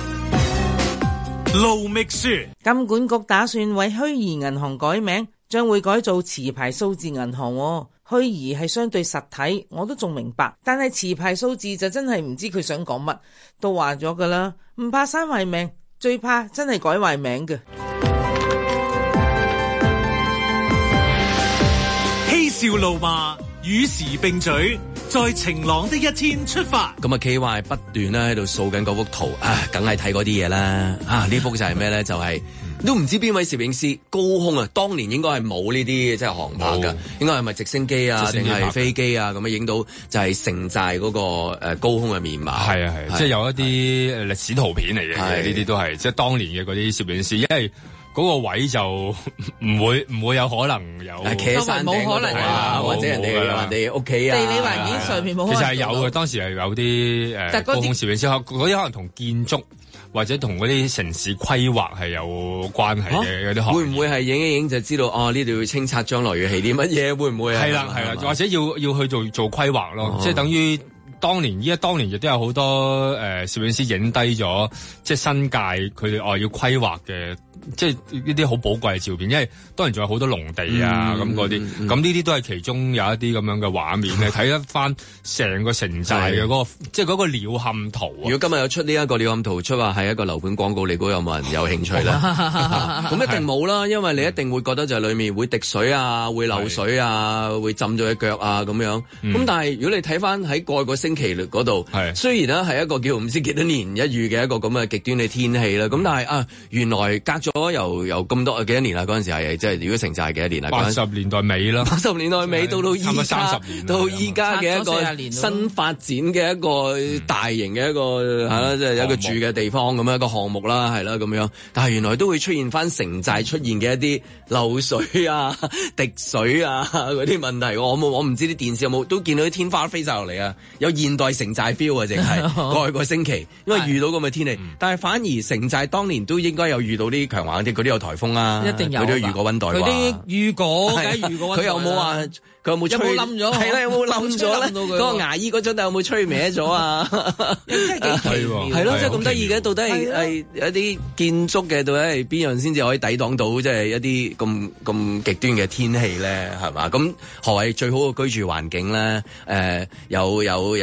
盧覓雪， 金管局打算為虛擬銀行改名，將會改做持牌數字銀行。虛擬係相對實體，我都仲明白，但係持牌數字就真係唔知佢想講乜。都話咗噶啦，唔怕閂壞命，最怕真係改壞名嘅。 嬉笑怒罵與時並舉，在晴朗的一天出發。 咁啊 KY 不斷咧喺度掃緊嗰幅圖，梗係睇嗰啲嘢啦。呢幅就係咩咧？就係、都唔知邊位攝影師高空啊！當年應該係冇呢啲即係航拍㗎，應該係咪直升機啊，定係飛機啊咁樣影到就係城寨嗰個高空嘅面貌。 係啊，即係有一啲歷史圖片嚟嘅，呢啲都係即係當年嘅嗰啲攝影師，因為嗰個位就唔會有可能有企喺山頂冇可能啊，或者人哋屋企啊， 地理環境上面冇可能。 其實係有嘅，當時係有啲高空攝影師，嗰啲可能同建築或者同嗰啲城市規劃係有關係嘅嗰啲。 會唔會係影一影就知道呢度要清拆將來要起啲乜嘢？會唔會啊？ 係啦，或者要去做規劃咯，即係等於。當年亦都有好多攝影師影低咗，即係新界佢哋要規劃嘅，即係呢啲好寶貴嘅照片，因為當然仲有好多農地啊咁嗰啲，咁呢啲都係其中有一啲咁樣嘅畫面咧，睇得翻成個城寨嘅嗰個，即係嗰個鳥瞰圖。 如果今日有出呢一個鳥瞰圖出話係一個樓盤廣告，你估有冇人有興趣咧？咁一定冇啦，因為你一定會覺得就係裏面會滴水啊，會漏水啊，會浸咗隻腳啊咁樣。咁但係如果你睇翻喺過去個星期嗰度，雖然咧係一個叫唔知幾多年一遇嘅一個咁嘅極端嘅天氣啦，咁但係原來隔咗由咁多幾多年啦，嗰陣時係即係如果城寨係幾多年啦 ？80年代尾啦 ，80年代尾到依家 30年， 到依家嘅一個新發展嘅一個大型嘅一個即係一個住嘅地方咁樣一個項目啦，係啦咁樣。但係原來都會出現翻城寨出現嘅一啲漏水啊、滴水啊嗰啲問題。我唔知啲電視有冇都見到啲天花飛晒落嚟啊，有現代城寨 feel 啊，淨係過去個星期，因為遇到咁嘅天氣，但係反而城寨當年都應該有遇到啲強橫啲，佢都有颱風啊， 一定有， 佢都遇過溫黛， 佢啲遇過，梗係遇過。 佢有冇話佢有冇吹冧咗？ 係啦，有冇冧咗咧？嗰個牙醫嗰張凳有冇吹歪咗啊？ 真係幾奇妙， 係咯，即係咁得意嘅。到底係一啲建築嘅，到底係邊樣先至可以抵擋到即係一啲咁極端嘅天氣咧？係嘛？咁何謂最好嘅居住環境咧？有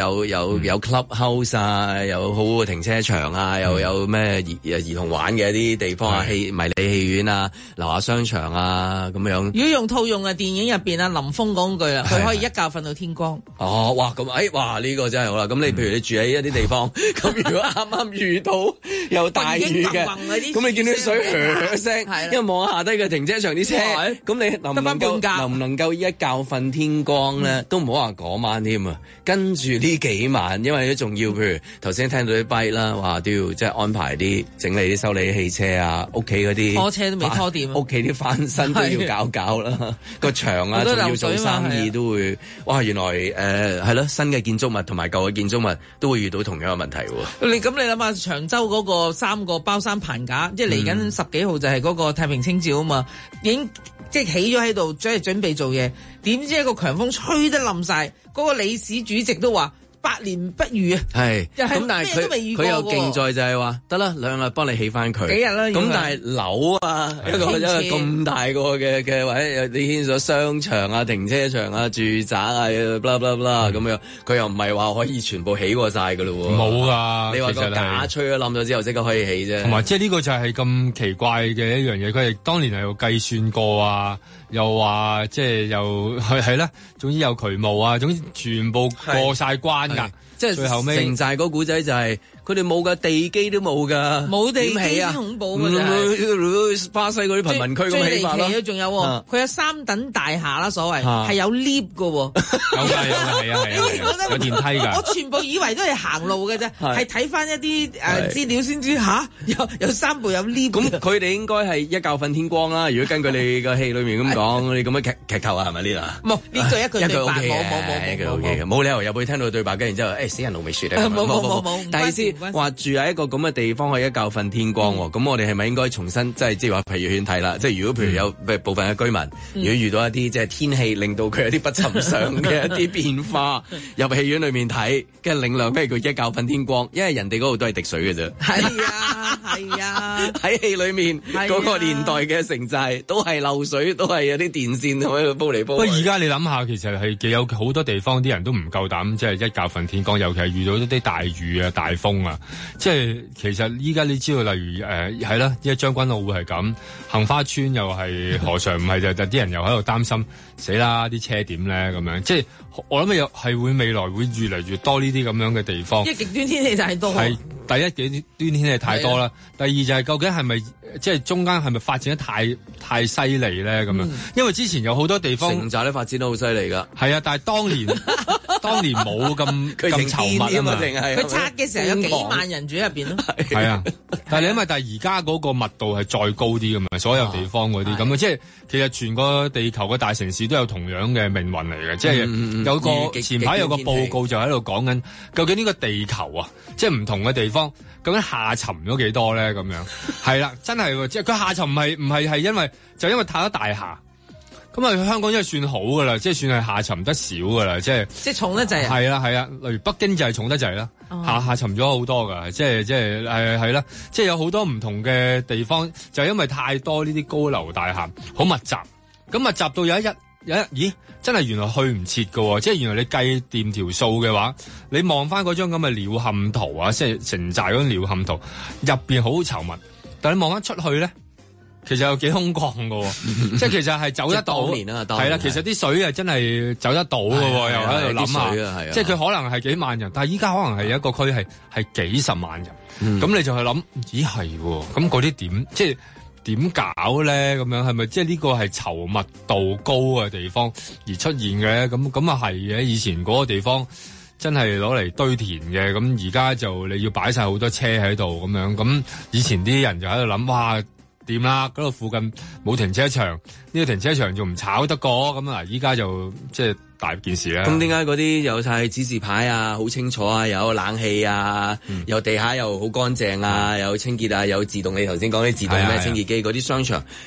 clubhouse 啊，有好好嘅停車場啊，又有咩兒童玩嘅一啲地方啊，迷你戲院啊，樓下商場啊咁樣。 如果套用電影入邊林峰講句啦，佢可以一覺瞓到天光。 哦，哇咁哇呢個真係好啦。咁你譬如你住喺一啲地方，咁如果啱啱遇到有大雨嘅，咁你見到啲水響聲，因為望下低嘅停車場啲車，咁你能唔能夠一覺瞓天光咧？都唔好話嗰晚添啊，跟住呢幾晚，因為都仲要，譬如頭先聽到啲跛啦，話都要即係安排啲整理啲修理汽車啊，屋企嗰啲拖車都未拖掂， 屋企啲翻新都要搞啦，個牆啊仲要做生意都會，哇！原來係咯，新嘅建築物同埋舊嘅建築物都會遇到同樣嘅問題喎。 你諗下長洲嗰個3個包山棚架，即係嚟緊10幾號就係嗰個太平清醮啊嘛，已經即係起咗喺度，即係準備做嘢，點知一個強風吹得冧晒，嗰個理事主席都話百年不遇啊！係，咁但係佢又勁在就係話得啦，2日幫你起翻佢， 幾日啦？ 咁但係樓啊，一個咁大個嘅或者你牽咗商場啊、停車場啊、住宅啊，blah blah blah 咁樣，佢又唔係話可以全部起過晒噶咯喎。 冇㗎， 你話個架吹咗冧咗之後，即刻可以起啫。 同埋即係呢個就係咁奇怪嘅一樣嘢，佢哋當年係有計算過啊，又話即係又係啦，總之有渠務啊，總之全部過晒關。 即係最後尾城寨嗰古仔就係佢哋冇㗎，地基都冇㗎， 冇地基先恐怖㗎啫。 巴西嗰啲貧民區咁起法咯。 仲有佢有3等大廈啦，所謂係有 lift 㗎喎。 有㗎，係啊，有電梯㗎。 我全部以為都係行路嘅啫，係睇翻一啲資料先知有3部有 lift。 咁佢哋應該係一覺瞓天光啦。如果根據你個戲裏面咁講，你咁樣劇透啊，係咪呢啦？ 冇呢句一句對白， 冇理由入去聽到對白，跟然之後死人路未説咧。冇。但係先話住喺一個咁嘅地方，可以一覺瞓天光喎。咁我哋係咪應該重新即係話譬如勸睇啦？即係如果譬如有部分嘅居民，如果遇到一啲即係天氣令到佢有啲不尋常嘅一啲變化，入戲院裏面睇，跟住領略咩叫一覺瞓天光？因為人哋嗰度都係滴水嘅啫。 係啊， 喺戲裏面嗰個年代嘅城寨都係漏水，都係有啲電線喺度煲嚟煲去。 不過而家你諗下，其實係有好多地方啲人都唔夠膽即係一覺瞓天光，尤其係遇到一啲大雨啊、大風啊。即係其實依家你知道，例如係啦，因為將軍澳會係咁，杏花村又係何嘗唔係就啲人又喺度擔心死啦啲車點咧咁樣。即係我諗又係會未來會越嚟越多呢啲咁樣嘅地方。 因為極端天氣就係多。 係第一極端天氣太多啦，第二就係究竟係咪即係中間係咪發展得太犀利咧咁樣？因為之前有好多地方城寨都發展得好犀利㗎。 係啊，但係當年冇咁稠密啊嘛。 佢拆嘅時候有幾萬人住喺入邊咯。 係啊，但係而家嗰個密度係再高啲㗎嘛，所有地方嗰啲咁啊，即係其實全個地球嘅大城市都有同樣嘅命運嚟嘅，即係有個前排有個報告就喺度講緊，究竟呢個地球啊，即係唔同嘅地方，究竟下沉咗幾多咧？咁樣係啦，真係喎，即係佢下沉唔係因為太多大廈。咁啊，香港真係算好噶啦，即係算係下沉得少噶啦，即係重得滯。 係啊，例如北京就係重得滯啦，下沉咗好多噶，即係係啦，即係有好多唔同嘅地方，就係因為太多呢啲高樓大廈，好密集，咁密集到有一日，咦，真係原來去唔切噶，即係原來你計掂條數嘅話，你望翻嗰張咁嘅鳥瞰圖啊，即係城寨嗰種鳥瞰圖，入邊好稠密，但係你望翻出去咧。其實有幾空曠㗎，即係其實係走得到，係啦。其實啲水係真係走得到㗎，又喺度諗下，即係佢可能係幾萬人，但係依家可能係一個區係幾十萬人，咁你就係諗，咦係喎，咁嗰啲點即係點搞咧？咁樣係咪即係呢個係稠密度高嘅地方而出現嘅？咁啊係嘅，以前嗰個地方真係攞嚟堆填嘅，咁而家就你要擺晒好多車喺度咁樣，咁以前啲人就喺度諗，哇！掂啦，嗰度附近冇停車場，呢個停車場仲唔炒得過咁啊！依家就即係大件事啦。 咁點解嗰啲有晒指示牌啊，好清楚啊，有冷氣啊，有地下又好乾淨啊，有清潔啊，有自動，你頭先講啲自動咩清潔機嗰啲商場，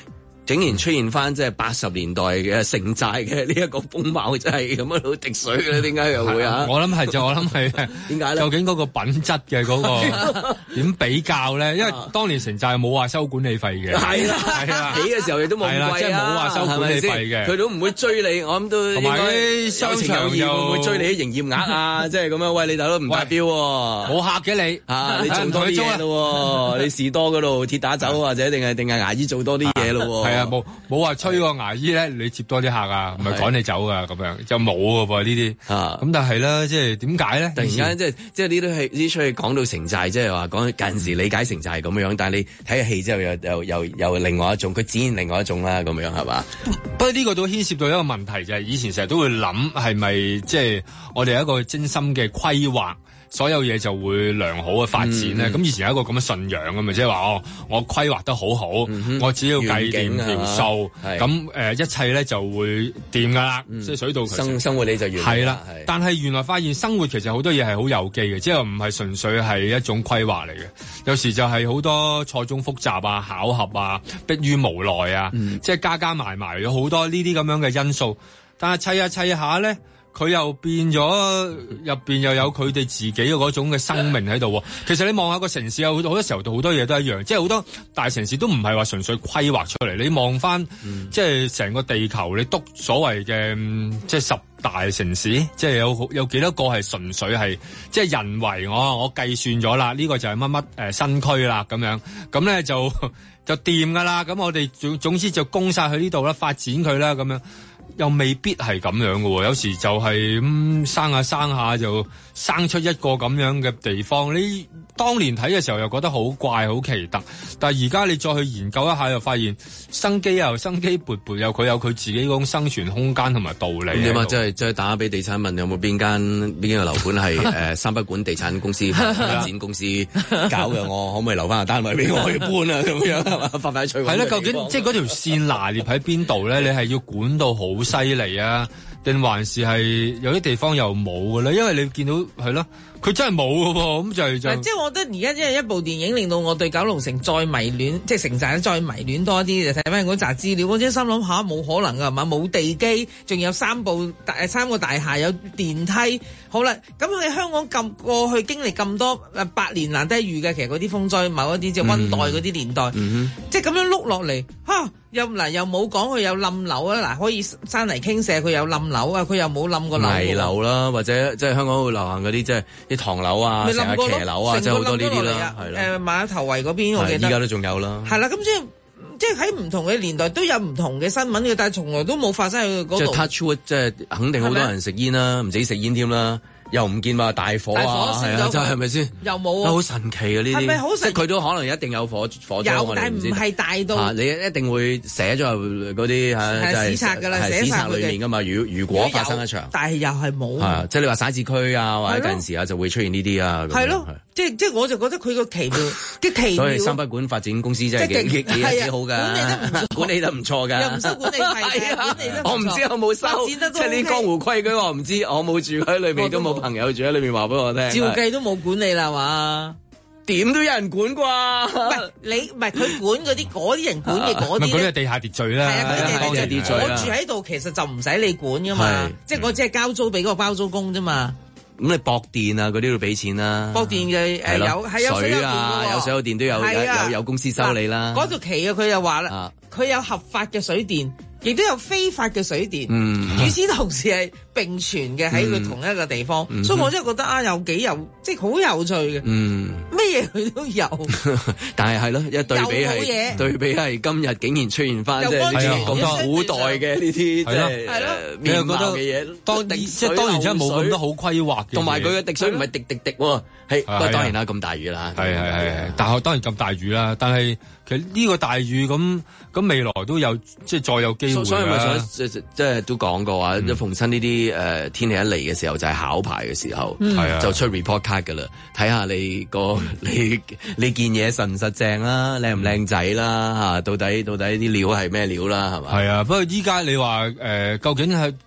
竟然出現翻即係80年代嘅城寨嘅呢一個風貌，真係咁樣好滴水嘅，點解又會啊？ 我諗係點解咧？究竟嗰個品質嘅嗰個點比較咧？因為當年城寨冇話收管理費嘅， 係啦，起嘅時候亦都冇咁貴啊， 即係冇話收管理費嘅， 佢都唔會追你，我諗都同埋啲商場又會唔會追你啲營業額啊？即係咁樣，喂，你大佬唔達標喎， 冇客嘅你啊，你做多啲嘢咯喎，你士多嗰度鐵打走或者定係牙醫做多啲嘢咯喎。係啊， 冇話催個牙醫咧，你接多啲客啊，唔係趕你走啊，咁樣就冇㗎噃呢啲啊。咁但係咧，即係點解咧？ 突然間即係呢出戲講到城寨，即係話講近時理解城寨咁樣，但係你睇嘅戲之後又另外一種，佢展現另外一種啦，咁樣係嘛？ 不過呢個都牽涉到一個問題，就係以前成日都會諗係咪即係我哋有一個精心嘅規劃。所有嘢就會良好嘅發展咧，咁以前有一個咁嘅信仰㗎嘛，即係話我規劃得好好，我只要計掂條數，咁一切咧就會掂㗎啦，即係水到渠成， 生活你就完係啦。但係原來發現生活其實好多嘢係好有機嘅，即係唔係純粹係一種規劃嚟嘅，有時就係好多錯綜複雜啊、巧合啊、迫於無奈啊，即係加埋有好多呢啲咁樣嘅因素，但係砌下咧。佢又變咗，入邊又有佢哋自己嘅嗰種嘅生命喺度。其實你望下個城市有好多時候好多嘢都一樣，即係好多大城市都唔係話純粹規劃出嚟。你望翻即係成個地球，你篤所謂嘅即係10大城市，即係有幾多個係純粹係即係人為我計算咗啦，呢個就係乜乜新區啦咁樣，咁咧就掂㗎啦。咁我哋總之就攻晒去呢度啦，發展佢啦咁樣。又未必係咁樣嘅喎，有時就係生下就生出一個咁樣嘅地方。你當年睇嘅時候又覺得好怪好奇特，但係而家你再去研究一下，又發現生機勃勃，又佢有佢自己嗰種生存空間同埋道理。 點啊？即係打俾地產問有冇邊個樓盤係三不管地產公司發展公司搞嘅？我可唔可以留翻個單位俾我去搬啊？咁樣係嘛？發揮趣。係啦， 究竟即係嗰條線拿捏喺邊度咧？你係要管到好犀利啊，定還是係有啲地方又冇嘅咧？因為你見到係咯，佢真係冇嘅喎，咁就即係我覺得而家即係一部電影令到我對九龍城再迷戀，即係城寨再迷戀多啲。就睇翻嗰紮資料，我真係心諗下冇可能㗎，係嘛？冇地基，仲有三個大廈有電梯。好啦，咁喺香港過去經歷咁多百年難得遇嘅，其實嗰啲風災，某一啲即係溫帶嗰啲年代，即係咁樣碌落嚟嚇。又冇講佢有冧樓啊！嗱，可以山泥傾瀉，佢有冧樓啊！佢又冇冧過樓。 危樓啦，或者即係香港會流行嗰啲即係啲唐樓啊、成日騎樓啊，即係好多呢啲啦。係啦， 馬頭圍嗰邊我記得。 依家都仲有啦。 係啦，咁即係喺唔同嘅年代都有唔同嘅新聞嘅，但係從來都冇發生喺嗰度。 即係 touch wood，即係肯定好多人食煙啦，唔止食煙添啦。又唔見話大火啊，係啊，真係咪先？ 又冇啊， 好神奇啊！呢啲係咪好神奇？即係佢都可能一定有火災， 但係唔係大到你一定會寫咗入嗰啲係史冊㗎啦， 寫史冊裏面㗎嘛。如果發生一場， 但係又係冇。 係即係你話徙置區啊，或者近時啊就會出現呢啲啊。 係咯，即係我就覺得佢個奇妙嘅奇妙。 所以三不管發展公司真係幾好㗎，管理得唔錯㗎， 又唔收管理費啊！ 我唔知有冇收，即係啲江湖規矩我唔知，我冇住喺裏面都冇。朋友住喺裏面話俾我聽， 照計都冇管理啦嘛， 點都有人管啩？ 唔係佢管嗰啲人管嘅嗰啲， 嗰啲係地下秩序啦， 係啊，嗰啲地下秩序。我住喺度其實就唔使你管噶嘛，即係我只係交租俾嗰個包租公啫嘛。 咁你駁電啊嗰啲要俾錢啦， 駁電嘅有水啊，有水有電都有公司收你啦。 嗰度期啊，佢又話啦，佢有合法嘅水電。亦都有非法嘅水電，與此同時係並存嘅喺佢同一個地方，所以我真係覺得有幾有，即係好有趣嘅。咩嘢佢都有， 但係咯，一對比係今日竟然出現翻即係咁多古代嘅呢啲即係面貌嘅嘢。當然真係冇咁多好規劃嘅， 同埋佢嘅滴水唔係滴喎，係當然啦，咁大雨啦， 係，但係當然咁大雨啦，但係其實呢個大雨咁未來都有即係再有機會。 所以咪想即係都講過話，一逢親呢啲天氣一嚟嘅時候，就係考牌嘅時候，就出 report card 㗎啦。睇下你件嘢實唔實正啦，靚唔靚仔啦嚇，到底啲料係咩料啦，係嘛？ 係啊，不過依家你話究竟係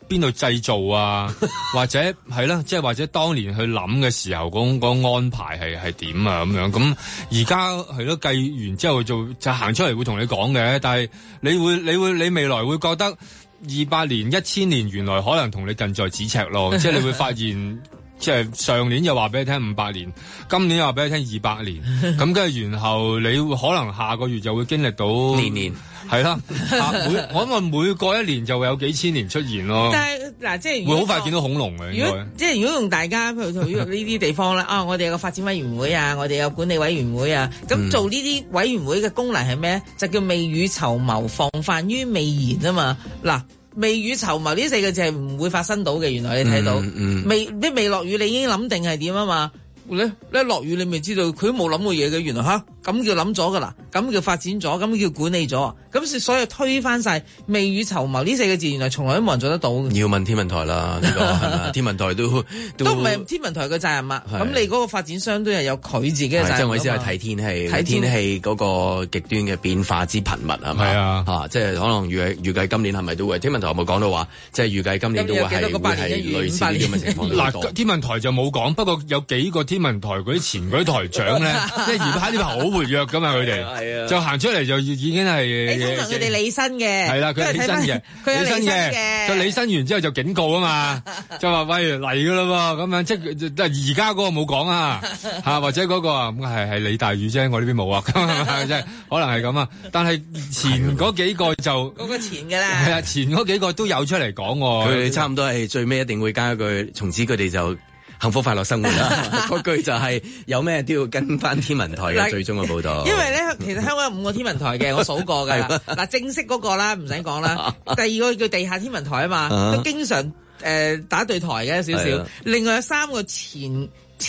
邊度製造啊，或者係啦，即係或者當年去諗嘅時候嗰安排係點啊咁樣。咁而家係咯，計完之後就行出嚟會同你講嘅，但係你未來會覺得200年、1000年原來可能同你近在咫尺咯，即係你會發現。即係上年又話俾你聽500年，今年又話俾你聽200年，咁跟住然後你會可能下個月就會經歷到年係啦，我諗每過一年就會有幾千年出現咯。 但係嗱，即係會好快見到恐龍嘅。 如果用大家去呢啲地方啦，我哋有個發展委員會啊，我哋有管理委員會啊，咁做呢啲委員會嘅功能係咩？就叫未雨綢繆，防範於未然啊嘛。嗱。未雨綢繆呢4個字係唔會發生到嘅，原來你睇到，未落雨你已經諗定係點啊嘛？咧落雨你咪知道佢都冇諗過嘢嘅，原來咁叫諗咗噶啦，咁叫發展咗，咁叫管理咗，咁所以推翻晒未雨綢繆呢4個字，原來從來都冇人做得到。 要問天文台啦，呢個係咪？天文台都唔係天文台嘅責任啊。咁你嗰個發展商都係有佢自己嘅責任。 即係我意思係睇天氣嗰個極端嘅變化之頻密係咪？ 係啊， 即係可能預計今年係咪都會？天文台有冇講到話，即係預計今年都會係類似呢啲咁嘅情況？ 嗱，天文台就冇講，不過有幾個天文台嗰啲前嗰啲台長咧，即係而家呢排好活躍噶嘛，佢哋就行出嚟就已經係。 通常佢哋理身嘅， 係啦，佢理身嘅， 佢有理身嘅， 就理身完之後就警告啊嘛，就話喂嚟噶啦喎，咁樣即係而家嗰個冇講啊，或者嗰個啊咁係李大宇啫，我呢邊冇啊，咁即係可能係咁啊，但係前嗰幾個就嗰個前㗎啦， 係啊，前嗰幾個都有出嚟講喎， 佢哋差唔多係最尾一定會加一句，從此佢哋就幸福快樂生活啦，嗰句就係有咩都要跟翻天文台嘅最終嘅報導。 因為咧，其實香港有5個天文台嘅，我數過㗎。嗱，正式嗰個啦，唔使講啦。第2個叫地下天文台啊嘛，都經常打對台嘅少少。另外有3個前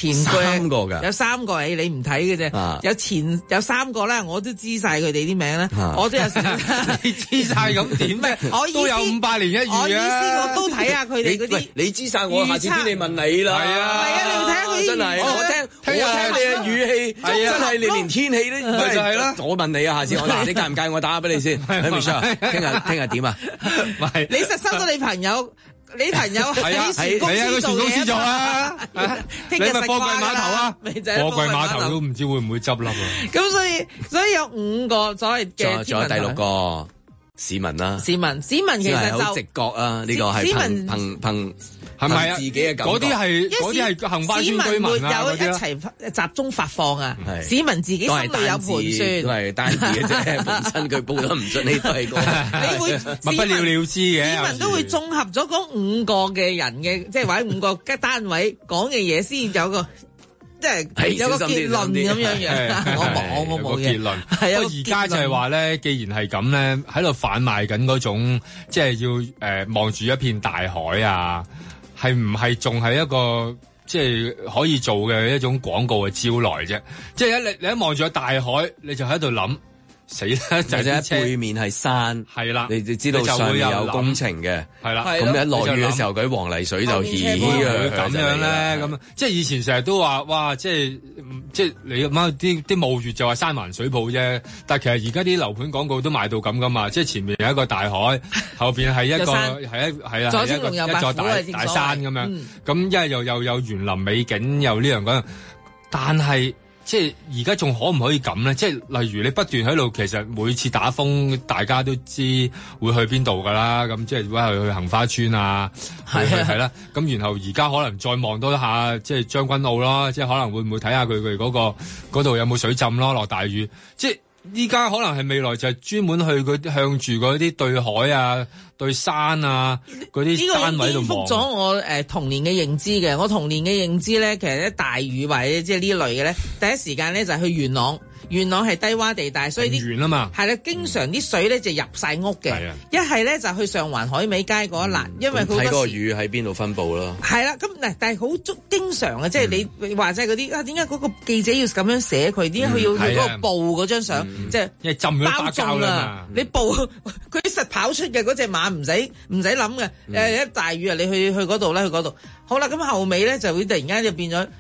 3個㗎， 有3個你唔睇嘅啫。有3個啦，我都知晒佢哋啲名啦，我都有你知晒咁點咩？都有500年一遇啊！ 我意思我都睇下佢哋嗰啲。 你知晒我下次先你問你啦。 係啊， 你要睇下佢真係我聽你嘅語氣，真係你連天氣都咪就係啦。我問你啊，下次你介唔介意我打俾你先？聽日點啊？ 你實收到你朋友。你朋友喺船公司做啊？ 你咪貨櫃碼頭啊？貨櫃碼頭都唔知會唔會執笠啊？ 咁所以有5個所謂嘅， 仲有第6個市民啦。市民其實就好直覺啊！呢個係憑係咪啊？ 自己嘅感覺嗰啲係杏花村居民啊！ 市民會有一齊集中發放啊！市民自己心裏有盤算， 都係單字嘅啫。本身佢報得唔準呢都係個， 你會不了了之嘅。 市民都會綜合咗嗰5個嘅人嘅，即係或者5個單位講嘅嘢，先有個即係有個結論咁樣。我冇嘅結論。係啊，而家就係話咧，既然係咁咧，喺度販賣緊嗰種，即係要望住一片大海啊！係唔係仲係一個即係可以做嘅一種廣告嘅招來啫？即係你一望住個大海，你就喺度諗死啦！就係背面係山， 係啦， 你知道上面有工程嘅， 係啦。 咁一落雨嘅時候，嗰啲黃泥水就顯咁樣咧。咁即係以前成日都話哇，即係你啱啲墓穴就話山環水抱啫。但係其實而家啲樓盤廣告都賣到咁噶嘛，即係前面有一個大海，後邊係一個係一座大山咁樣。咁因為又有園林美景，又呢樣嗰樣，但係。即係而家仲可唔可以咁咧？即係例如你不斷喺度，其實每次打風，大家都知會去邊度噶啦。咁即係如果係去杏花村啊，係啦。咁然後而家可能再望多一下，即係將軍澳咯。即係可能會唔會睇下佢嗰度有冇水浸咯？落大雨，即係依家可能係未來就係專門去向住嗰啲對海啊、對山啊嗰啲單位度望。 顛覆咗我童年嘅認知嘅。我童年嘅認知咧，其實咧大雨或者即係呢類嘅咧，第一時間咧就係去元朗。元朗係低窪地帶，所以啲遠啊嘛， 係啦，經常啲水咧就入晒屋嘅。一係咧就去上環海味街嗰一欄，因為佢睇個雨喺邊度分佈咯。 係啦，咁嗱，但係好經常嘅，即係你話齋嗰啲啊，點解嗰個記者要咁樣寫佢？點解佢要嗰個報嗰張相？即係因為浸咗花膠啦。 你報佢實跑出嘅嗰隻馬唔使諗嘅。一大雨啊，你去嗰度咧，去嗰度。好啦，咁後尾咧就會突然間就變咗。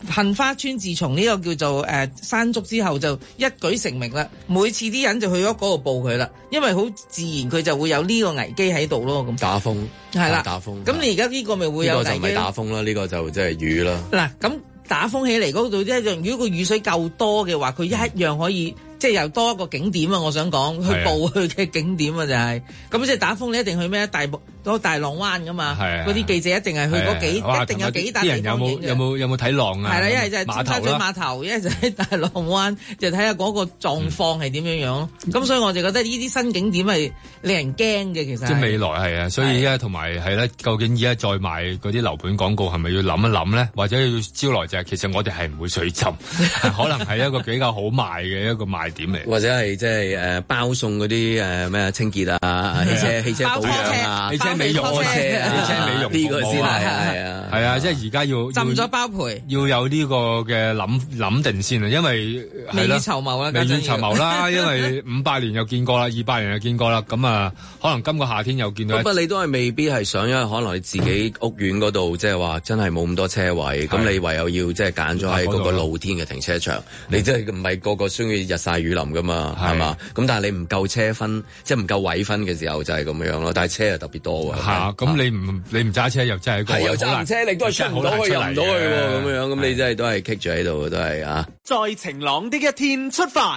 杏花村自從呢個叫做山竹之後就一舉成名啦，每次啲人就去咗嗰度報佢啦，因為好自然佢就會有呢個危機喺度咯。咁打風係啦， 打風。 咁你而家呢個咪會有危機？ 呢個就唔係打風啦，呢個就即係雨啦。 嗱，咁打風起嚟嗰度一樣，如果個雨水夠多嘅話，佢一樣可以。即係又多一個景點啊！我想講去報佢嘅景點啊，就係咁即係打風你一定去咩？大浪灣噶嘛，嗰啲記者一定係去嗰幾，一定有幾笪地方影嘅。 有冇睇浪啊？ 係啦，一係就係尖沙咀碼頭，一係就喺大浪灣，就睇下嗰個狀況係點樣樣咯。咁所以我就覺得呢啲新景點係令人驚嘅，其實。即係未來係啊，所以而家同埋係咧，究竟而家再賣嗰啲樓盤廣告係咪要諗一諗咧？或者要招來就係其實我哋係唔會水浸，可能係一個比較好賣嘅一個賣點嚟， 或者係即係包送嗰啲咩清潔啊、汽車保養啊、汽車美容啊、汽車美容呢個先係啊， 即係而家要浸咗包賠， 要有呢個嘅諗定先啊，因為未雨綢繆啦， 未雨綢繆啦，因為58年又見過啦，28年又見過啦，咁啊，可能今個夏天又見到。 不過你都係未必係想，因為可能你自己屋苑嗰度即係話真係冇咁多車位，咁你唯有要即係揀咗喺嗰個露天嘅停車場，你即係唔係個個需要日曬雨淋噶嘛，係嘛？咁但係你唔夠車分，即係唔夠位分嘅時候就係咁樣咯。但係車又特別多喎。係咁你唔揸車又真係又揸唔車，你都係出唔到去，入唔到去喎。咁樣咁你真係都係棘住喺度，都係啊！ 在晴朗的一天出發。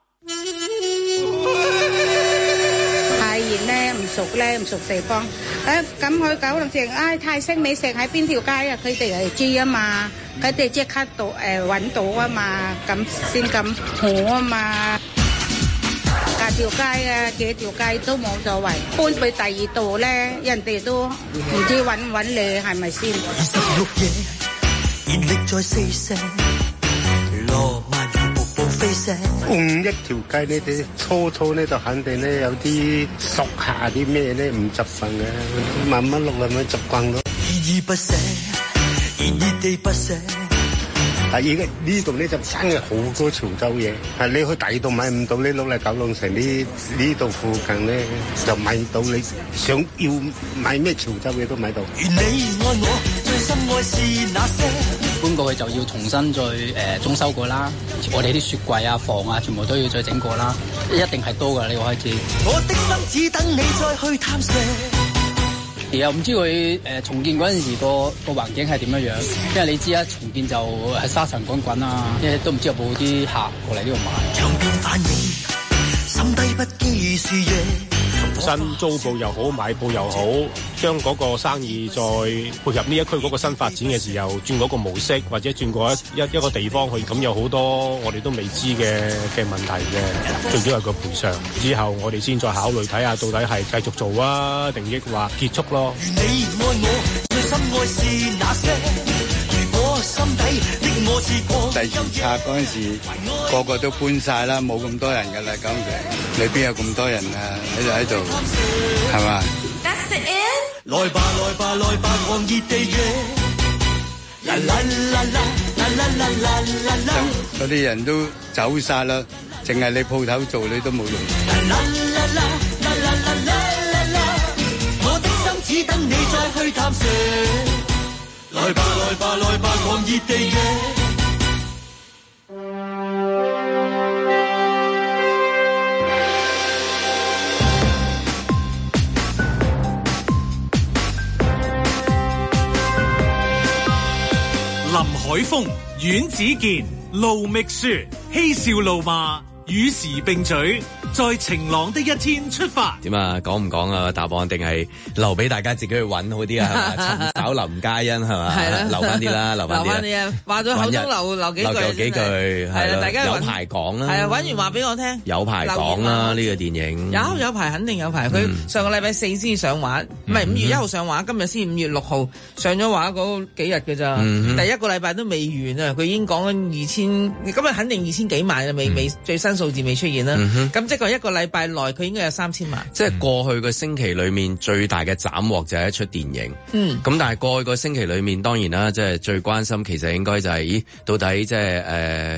太熱咧，唔熟地方。咁去九龍城，泰式美食喺邊條街啊？佢哋係知啊嘛，佢哋即刻到揾到啊嘛，咁先咁好啊嘛。隔條街啊，幾條街都冇所謂，搬去第二度咧，人哋都唔知揾唔揾你係咪先？26夜，熱力在四射，羅曼如瀑布飛射。 一條街呢啲初呢就肯定咧有啲熟下啲咩咧唔習慣嘅，慢慢落嚟咪習慣咯。依依不捨，熱地不捨。而家呢度咧就真係好多潮州嘢，係你去第二度買唔到，你落嚟九龍城呢度附近咧就買到你想要買咩潮州嘢都買到。願你愛我，最深愛是那些。搬過去就要重新再裝修過啦，我哋啲雪櫃啊、房啊，全部都要再整過啦，一定係多㗎呢個開支。我的心只等你再去探射。又唔知佢重建嗰陣時個環境係點樣樣，因為你知啊，重建就係沙塵滾滾啊，因為都唔知有冇啲客過嚟呢度買。讓變反應，心底不羈是夜。重新租鋪又好，買鋪又好，將嗰個生意再配合呢一區嗰個新發展嘅時候，轉嗰個模式，或者轉過一個地方去，咁有好多我哋都未知嘅問題嘅，最主要係個賠償。之後我哋先再考慮睇下，到底係繼續做啊，定抑或結束咯。願你愛我，最深愛是那些。心底的我是過第二拆嗰陣時，個個都搬晒啦，冇咁多人㗎啦，咁你邊有咁多人啊？喺度，係嘛？來吧來吧來吧，狂熱地嘅，啦啦啦啦啦啦啦啦啦啦，嗰啲人都走晒啦，淨係你鋪頭做你都冇用。啦啦啦啦啦啦啦啦，我的心只等你再去探索。來吧來吧來吧，狂熱地嘅。 林海峰、阮子健、盧覓雪，嬉笑怒罵，與時並舉。在晴朗的一天出發。 點啊？講唔講啊？答案定係留俾大家自己去揾好啲啊？係嘛？尋找林嘉欣係嘛？係啦，留翻啲啦，留翻啲啊！ 話咗口中留幾句係啦，大家有排講啦。 係啊，揾完話俾我聽。 有排講啦，呢個電影有排肯定有排。佢上個禮拜4先上畫，唔係5月1號上畫，今日先5月6號上咗畫嗰幾日嘅咋。第一個禮拜都未完啊！佢已經講緊2000，今日肯定2000幾萬啦，未最新數字未出現啦。咁即一個禮拜內佢應該有3000萬， 即係過去個星期裏面最大嘅斬獲就係一出電影。咁但係過去個星期裏面當然啦，即係最關心其實應該就係，到底即係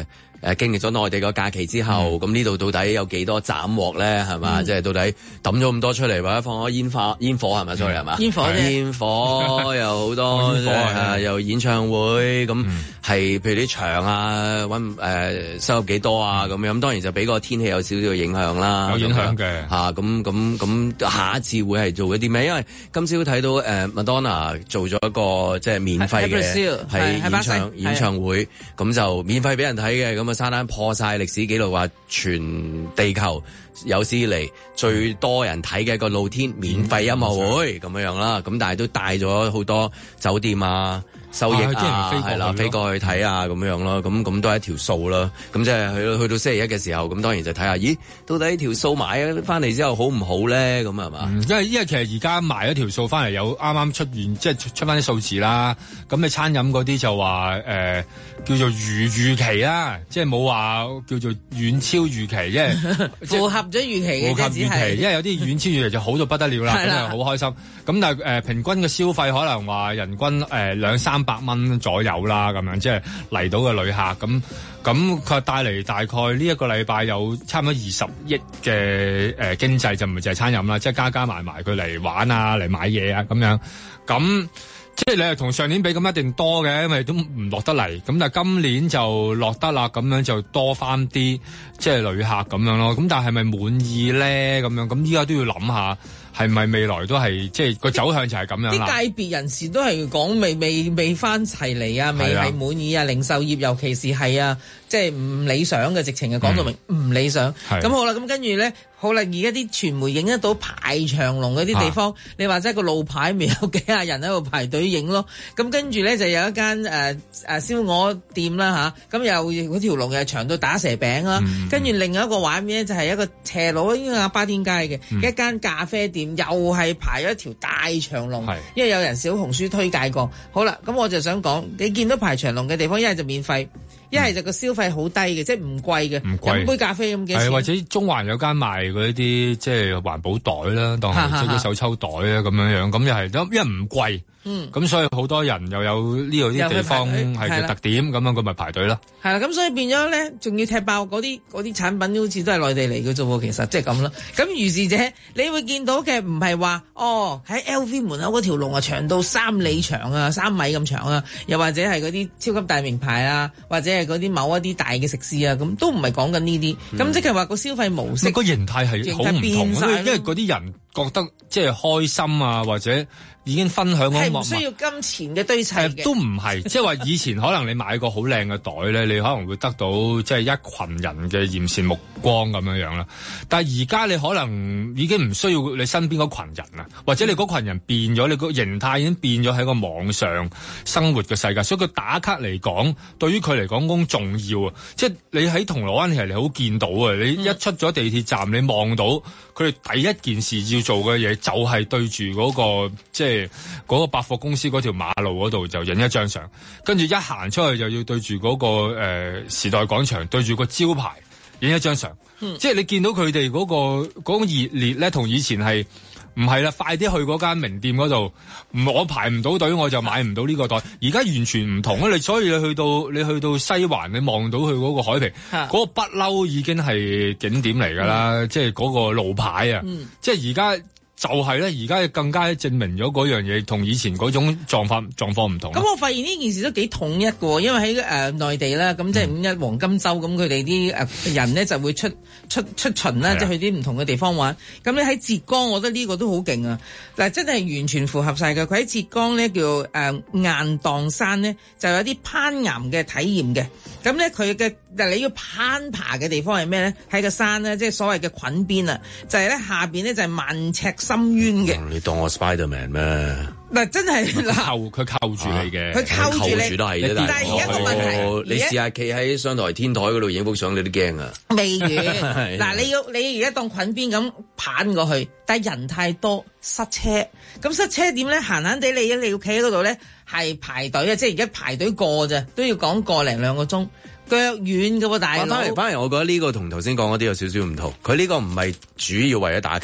經歷咗內地個假期之後，咁呢度到底有幾多斬獲咧？係嘛？即係到底抌咗咁多出嚟，或者放咗煙火係咪？sorry 係嘛？煙火有好多又演唱會咁係，譬如啲場啊收入幾多啊咁樣。咁當然就俾個天氣有少少嘅影響啦。 有影響嘅嚇，咁下一次會係做一啲咩？因為今朝睇到Madonna 做咗一個即係免費嘅係演唱會，咁就免費俾人睇嘅。咁啊，沙灘破晒歷史紀錄，話全地球有史以嚟最多人睇嘅一個露天免費音樂會咁樣啦。咁但係都帶咗好多酒店啊、收益係啦，飛過去睇啊咁樣咯。咁都係一條數啦。咁即係去到星期一嘅時候，咁當然就睇下，咦，到底條數買翻嚟之後好唔好咧？咁係嘛？ 因為其實而家賣咗條數翻嚟，有啱啱出現，即係出翻啲數字啦。咁你餐飲嗰啲就話叫做如預期啦，即係冇話叫做遠超預期，因為符合咗預期嘅， 符合預期，因為有啲遠超預期就好到不得了啦，咁就好開心。咁但係平均嘅消費可能話人均200-300蚊左右啦，咁樣即係嚟到嘅旅客咁佢帶嚟大概呢一個禮拜有差唔多20億嘅經濟，就唔係淨係餐飲啦，即係加埋佢嚟玩啊，嚟買嘢啊咁樣咁。即係你係同上年比咁一定多嘅，因為都唔落得嚟。咁但係今年就落得啦，咁樣就多翻啲即係旅客咁樣咯。咁但係咪滿意咧？咁樣咁依家都要諗下，係咪未來都係即係個走向就係咁樣啦？ 啲界別人士都係講未翻齊嚟啊，未係滿意啊。零售業尤其是係啊，即係唔理想嘅，直情係講到明唔理想。咁好啦，咁跟住咧。好啦，而家啲傳媒影得到排長龍嗰啲地方，你話即係個路牌咪有幾廿人喺度排隊影咯。咁跟住咧就有一間燒鵝店啦吓，咁又嗰條龍又長到打蛇餅啦。跟住另外一個畫面咧就係一個斜路，應該係巴天街嘅一間咖啡店，又係排咗一條大長龍，因為有人小紅書推介過。好啦，咁我就想講，你見到排長龍嘅地方，一係就免費。一係就個消費好低嘅，即係唔貴嘅，飲杯咖啡咁幾錢？ 或者中環有間賣嗰啲即係環保袋啦，當係即係啲手抽袋啊咁樣樣，咁又係，因為唔貴。咁所以好多人又有呢度啲地方係嘅特點，咁樣佢咪排隊啦。 係啦，咁所以變咗咧，仲要踢爆嗰啲產品，好似都係內地嚟嘅啫喎。其實即係咁啦。咁如是者，你會見到嘅唔係話喺 LV 門口嗰條龍啊長到3里長啊，3米咁長啊，又或者係嗰啲超級大名牌啊，或者係嗰啲某一啲大嘅食肆啊，咁都唔係講緊呢啲。咁即係話個消費模式個形態係好唔同，因為嗰啲人覺得即係開心啊，或者已經分享嗰係唔需要金錢嘅堆砌嘅， 都唔係，即係話以前可能你買個好靚嘅袋咧，你可能會得到即係一群人嘅艷羨目光咁樣樣啦。但係而家你可能已經唔需要你身邊嗰群人啦，或者你嗰群人變咗，你個形態已經變咗喺個網上生活嘅世界，所以佢打卡嚟講，對於佢嚟講咁重要啊！即係你喺銅鑼灣其實你好見到啊，你一出咗地鐵站，你望到佢哋第一件事要做嘅嘢就係對住嗰個即係嗰個百貨公司嗰條馬路嗰度就影一張相，跟住一行出去就要對住嗰個時代廣場對住個招牌影一張相，即係你見到佢哋嗰個熱烈咧，同以前係唔係啦？快啲去嗰間名店嗰度，我排唔到隊我就買唔到呢個袋。而家完全唔同啊！所以你去到西環，你望到佢嗰個海皮，嗰個不嬲已經係景點嚟㗎啦，即係嗰個路牌啊，即係而家。就係咧，而家更加證明咗嗰樣嘢同以前嗰種狀況唔同。 咁我發現呢件事都幾統一嘅，因為喺內地啦，咁即係5·1黃金週，咁佢哋啲人咧就會出巡啦，即係去啲唔同嘅地方玩。咁你喺浙江，我覺得呢個都好勁啊！嗱，真係完全符合晒嘅。佢喺浙江咧叫雁蕩山咧，就有啲攀岩嘅體驗嘅。咁咧佢嘅但係你要攀爬嘅地方係咩咧？喺個山咧，即係所謂嘅捆邊啊，就係咧下邊咧就係萬尺深淵嘅。 你當我 Spiderman 咩？ 嗱，真係佢扣住你嘅， 佢扣住你都係啫。 但係而家個問題， 你試下企喺商台天台嗰度影幅相，你都驚啊！ 未完嗱，你而家當捆邊咁攀過去，但係人太多塞車，咁塞車點咧？閒地你要企喺嗰度咧，係排隊啊！即係而家排隊過咋，都要講個零兩個鐘。腳軟嘅喎，大佬。 反而我覺得呢個同頭先講嗰啲有少少唔同。佢呢個唔係主要為咗打卡，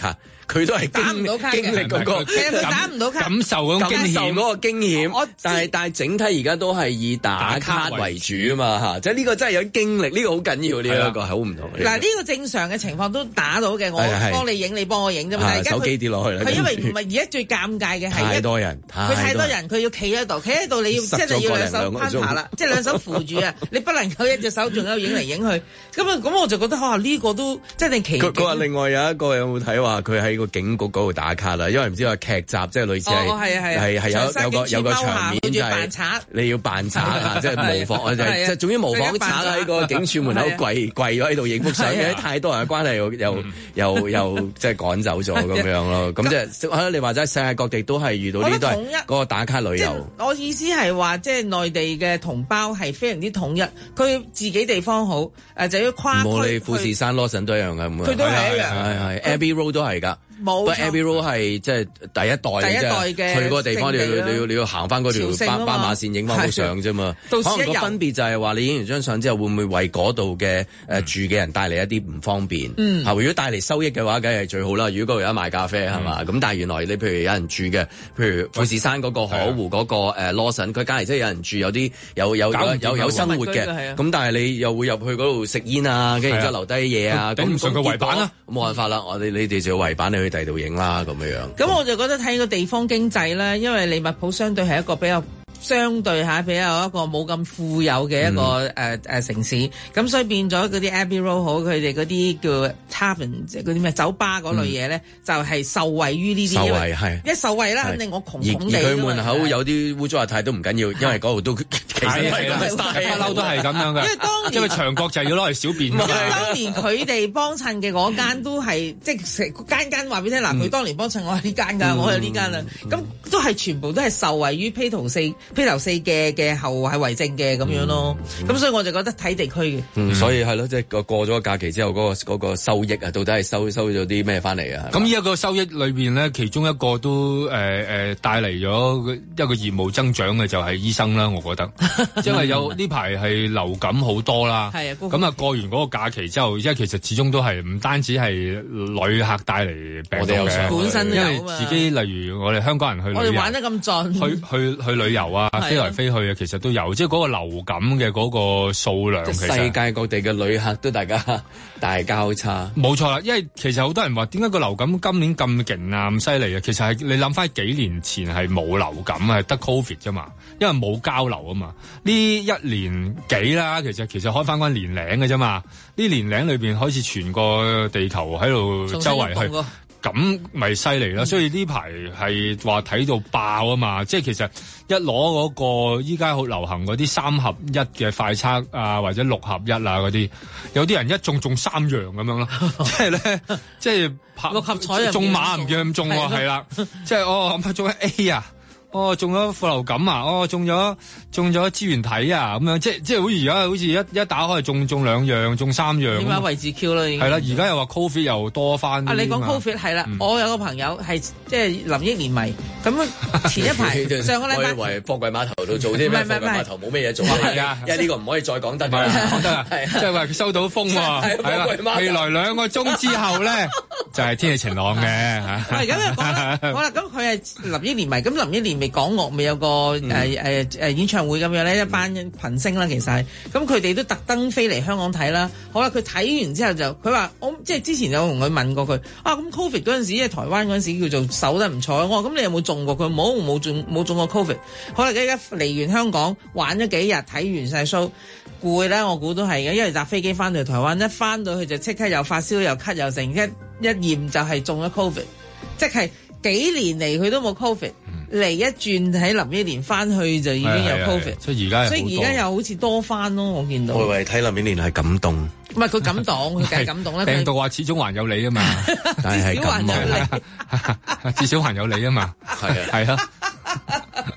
佢都係經歷嗰個打唔到卡， 感受嗰個驚險。但係整體而家都係以打卡為主啊嘛嚇，即係呢個真係有經歷，呢個好緊要，呢一個係好唔同。 嗱呢個正常嘅情況都打到嘅，我幫你影，你幫我影啫嘛。但係手機跌落去啦。 係因為唔係而家最尷尬嘅係太多人， 佢太多人，佢要企喺度你要即係要兩手攀爬啦，即係兩手扶住啊！你不能夠一隻手仲有影嚟影去。咁我就覺得呢個都即係奇。 佢話另外有一個有冇睇話佢喺個警局嗰度打卡啦，因為唔知話劇集即係類似係有個場面就係你要扮賊啊，即係模仿即係總之模仿賊喺個警署門口跪咗喺度影幅相嘅，太多人嘅關係又即係趕走咗咁樣咯。咁即係你話齋世界各地都係遇到呢啲都係嗰個打卡旅遊。 我意思係話即係內地嘅同胞係非常之統一，佢自己地方好就要跨區。 冇你富士山 Lawson 都一樣嘅， 佢都係一樣， 係 Abbey Road 都係㗎。不過 Abbey Road 係即係第一代嘅，去嗰個地方你要行翻嗰條斑馬線影翻好相啫嘛。可能個分別就係話你影完張相之後會唔會為嗰度嘅住嘅人帶嚟一啲唔方便？如果帶嚟收益嘅話，梗係最好啦。如果嗰度有得賣咖啡係嘛？咁但係原來你譬如有人住嘅，譬如富士山嗰個河湖嗰個Lawson，佢隔離即係有人住，有啲有生活嘅。咁但係你又會入去嗰度食煙啊，跟住然之後留低嘢啊， 頂唔順個圍板啊！ 冇辦法啦，你哋就要圍板你去第度影啦咁樣。 咁我就覺得睇個地方經濟啦，因為利物浦相對係一個比較比較一個冇咁富有嘅一個城市，咁所以變咗嗰啲 Abbey Road 好，佢哋嗰啲叫 tavern 即係嗰啲咩酒吧嗰類嘢咧，就係受惠於呢啲。一受惠啦，肯定我窮窮地。 而佢門口有啲污糟邋遢都唔緊要，因為嗰度都其實係咁， 不嬲都係咁樣嘅。因為牆角就係要攞嚟小便。 當年佢哋幫襯嘅嗰間都係即係間話俾你聽，嗱佢當年幫襯我係呢間㗎，我係呢間啦，咁都係全部都係受惠於披頭四嘅後係為政嘅咁樣咯，咁所以我就覺得睇地區嘅。 所以係咯，即係過咗個假期之後嗰個收益啊，到底係收咗啲咩翻嚟啊？ 咁呢一個收益裏邊咧，其中一個都帶嚟咗一個業務增長嘅就係醫生啦，我覺得，因為有呢排係流感好多啦，咁啊過完嗰個假期之後，因為其實始終都係唔單止係旅客帶嚟病毒嘅， 本身因為自己例如我哋香港人去旅遊， 我哋玩得咁盡， 去旅遊啊，飛來飛去啊，其實都有，即係嗰個流感嘅嗰個數量，其實世界各地嘅旅客都大家大交叉。 冇錯啦，因為其實好多人話點解個流感今年咁勁啊，咁犀利啊？其實係你諗翻幾年前係冇流感，係得 Covid 啫嘛，因為冇交流啊嘛。呢一年幾啦，其實開翻關年零嘅啫嘛。呢年零裏邊開始全個地球喺度周圍去。咁咪犀利啦，所以呢排係話睇到爆啊嘛，即係其實一攞嗰個依家好流行嗰啲3合1嘅快測啊，或者6合1啊嗰啲，有啲人一中3樣咁樣咯，即係咧，即係 6合彩中馬唔叫咁中喎，係啦，即係拍中 A 啊。中咗副流感啊！中咗支原體啊！咁樣即係好似而家好似一打開中2樣，中3樣。 點解位置 Q 啦？已經係啦，而家又話 Covid 又多翻。 你講 Covid 係啦，我有個朋友係即係林憶蓮迷，咁前一排上個禮拜， 我以為貨櫃碼頭度做啲咩？貨櫃碼頭冇咩嘢做啊！因為呢個唔可以再講得㗎， 講得啊！即係話佢收到風喎，係啦。未來2個鐘之後咧，就係天氣晴朗嘅嚇。 係咁就講啦，好啦，咁佢係林憶蓮迷，咁林憶蓮未講樂，未有個演唱會咁樣咧，一班群星啦，其實係咁佢哋都特登飛嚟香港睇啦。好啦，佢睇完之後就佢話我即係之前有同佢問過佢咁 Covid 嗰陣時，因為台灣嗰陣時叫做守得唔錯。我話咁你有冇中過？佢冇中過 Covid。可能而家嚟完香港玩咗幾日，睇完晒 show 攰咧，我估都係嘅，因為搭飛機翻到台灣，一翻到去就即刻又發燒又咳又成，一驗就係中咗 Covid， 即係幾年嚟佢都冇 Covid。嚟一轉喺林憶蓮翻去就已經有 Covid， 所以而家又好似多翻咯，我見到。 我以為睇林憶蓮係感動， 唔係佢感動，佢梗係感動啦。 病毒話始終還有你啊嘛， 至少還有你， 至少還有你啊嘛，係啊。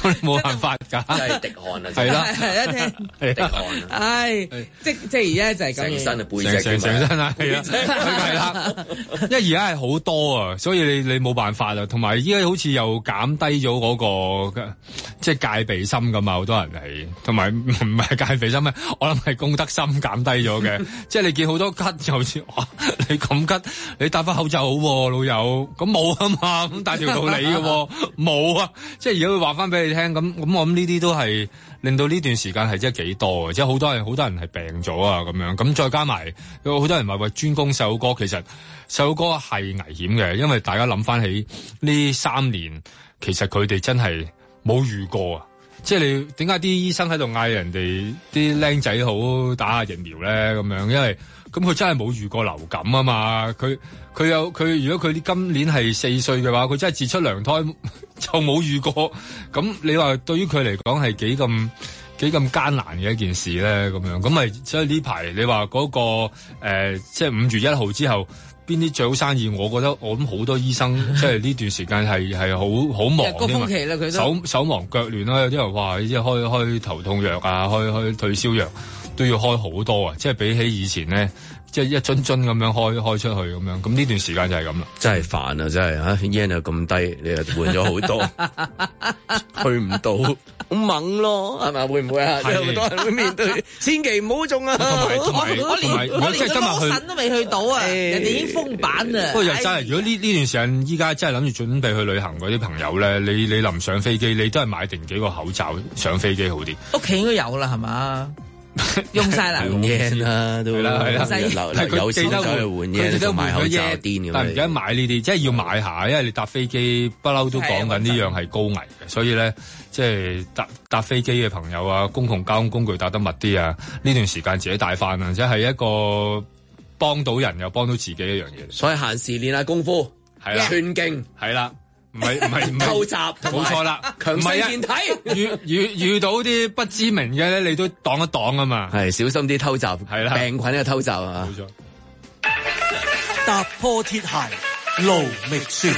咁你冇辦法㗎。 真係滴汗啊！ 係啦， 係一聽滴汗， 唉，即而家就係咁， 成身啊背脊， 成身啊，係啊，係啦，因為而家係好多啊，所以你冇辦法啦。同埋依家好似又減低咗嗰個即係戒備心咁啊，好多人係，同埋唔係戒備心咩？我諗係公德心減低咗嘅。即係你見好多咳，就好似哇，你咁咳，你戴翻口罩好喎，老友，咁冇啊嘛，咁大條道理嘅喎，冇啊。即係如果佢話翻俾你聽，咁我諗呢啲都係令到呢段時間係真係幾多嘅，即係好多人係病咗啊咁樣，咁再加埋有好多人話喂專攻細佬哥，其實細佬哥係危險嘅，因為大家諗翻起呢3年，其實佢哋真係冇遇過啊！即係你點解啲醫生喺度嗌人哋啲僆仔好打下疫苗咧咁樣？因為咁佢真係冇遇過流感啊嘛！佢如果佢今年係4歲嘅話，佢真係自出娘胎就冇遇過。咁你話對於佢嚟講係幾咁艱難嘅一件事咧？咁樣咁咪所以呢排你話嗰個即係5月1號之後。邊啲最好生意？我覺得我諗好多醫生即係呢段時間係好忙高峰期啦，佢都手忙腳亂啦。有啲人話即係開頭痛藥啊，開退燒藥都要開好多啊！即係比起以前咧，即係一樽樽咁樣開出去咁樣。咁呢段時間就係咁啦。 真係煩啊！真係嚇 yen 又咁低，你又換咗好多，去唔到。好猛咯，係咪？會唔會啊？有好多人會面對，千祈唔好中啊！ 我連個羅神都未去到啊！人哋已經封版啦。 不過又真係，如果呢段時間依家真係諗住準備去旅行嗰啲朋友咧，你臨上飛機，你都係買定幾個口罩上飛機好啲。 屋企應該有啦，係嘛？用晒啦， 換 yen 啦，都係啦，有錢走去換 yen，同買口罩癲咁。 但係而家買呢啲，即係要買下，因為你搭飛機不嬲都講緊呢樣係高危嘅，所以咧即係搭飛機嘅朋友啊，公共交通工具搭得密啲啊，呢段時間自己帶翻啊，即係一個幫到人又幫到自己一樣嘢。 所以閒時練下功夫，係啦，寸勁， 係啦。唔係偷襲， 冇錯啦， 強勢健體。 遇到啲不知名嘅咧，你都擋一擋啊嘛。 係小心啲偷襲， 係啦， 病菌嘅偷襲啊。 冇錯。 踏破鐵鞋路未雪。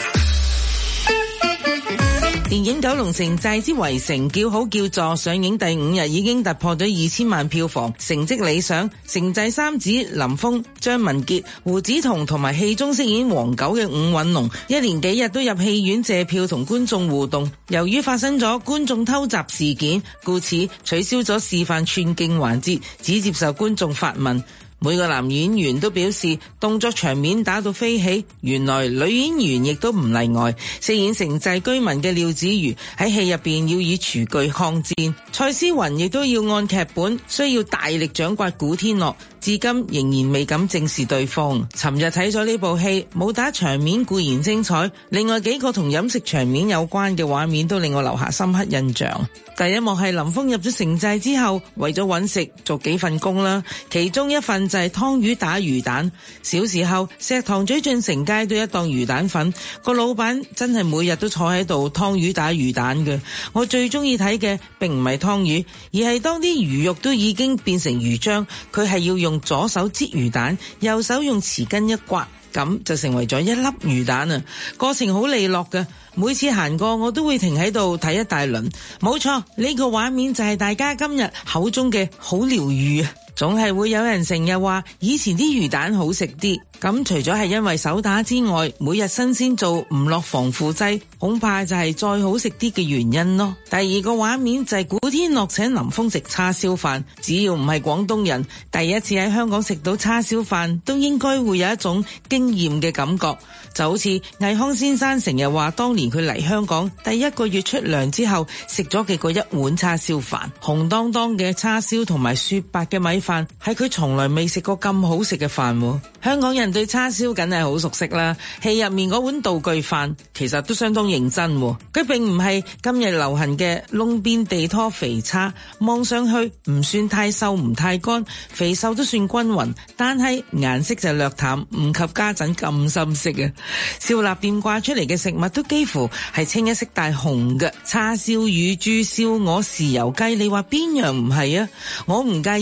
電影《九龍城寨之圍城》叫好叫座，上映第5日已經突破咗2000萬票房，成績理想。城寨三子林峰、張文傑、胡子彤同埋戲中飾演黃九嘅伍允龍，一連幾日都入戲院借票同觀眾互動。由於發生咗觀眾偷襲事件，故此取消咗示範寸勁環節，只接受觀眾發問。每個男演員都表示動作場面打到飛起，原來女演員亦都唔例外。飾演城寨居民嘅廖子瑜喺戲入邊要以廚具抗戰，蔡思雲亦都要按劇本需要大力掌摑古天樂，至今仍然未敢正視對方。尋日睇咗呢部戲，武打場面固然精彩，另外幾個同飲食場面有關嘅畫面都令我留下深刻印象。第一幕係林峰入咗城寨之後，為咗揾食做幾份工啦，其中一份就係湯魚打魚蛋。小時候石塘咀進城街都一檔魚蛋粉，個老闆真係每日都坐喺度湯魚打魚蛋嘅。我最中意睇嘅並唔係湯魚，而係當啲魚肉都已經變成魚漿，佢係要用左手擠魚蛋，右手用匙羹一刮，咁就成為咗一粒魚蛋啊！過程好利落嘅，每次行過我都會停喺度睇一大輪。冇錯，呢個畫面就係大家今日口中嘅好療癒啊！總係會有人成日話以前啲魚蛋好食啲，咁除咗係因為手打之外，每日新鮮做唔落防腐劑，恐怕就係再好食啲嘅原因咯。第二個畫面就係古天樂請林峰食叉燒飯，只要唔係廣東人，第一次喺香港食到叉燒飯都應該會有一種驚豔嘅感覺，就好似倪匡先生成日話當年佢嚟香港第一個月出糧之後食咗嘅嗰一碗叉燒飯，紅當當嘅叉燒同埋雪白嘅米飯，係佢從來未食過咁好食嘅飯。香港人對叉燒梗係好熟悉啦，戲入面嗰碗道具飯其實都相當認真，佢並唔係今日流行嘅窿邊地拖肥叉，望上去唔算太瘦唔太乾，肥瘦都算均匀，但係顏色就略淡，唔及家陣咁深色啊。燒臘店掛出嚟嘅食物都幾乎係清一色大紅嘅，叉燒、乳豬、燒鵝、豉油雞，你話邊樣唔係啊？我唔介意顏色嘅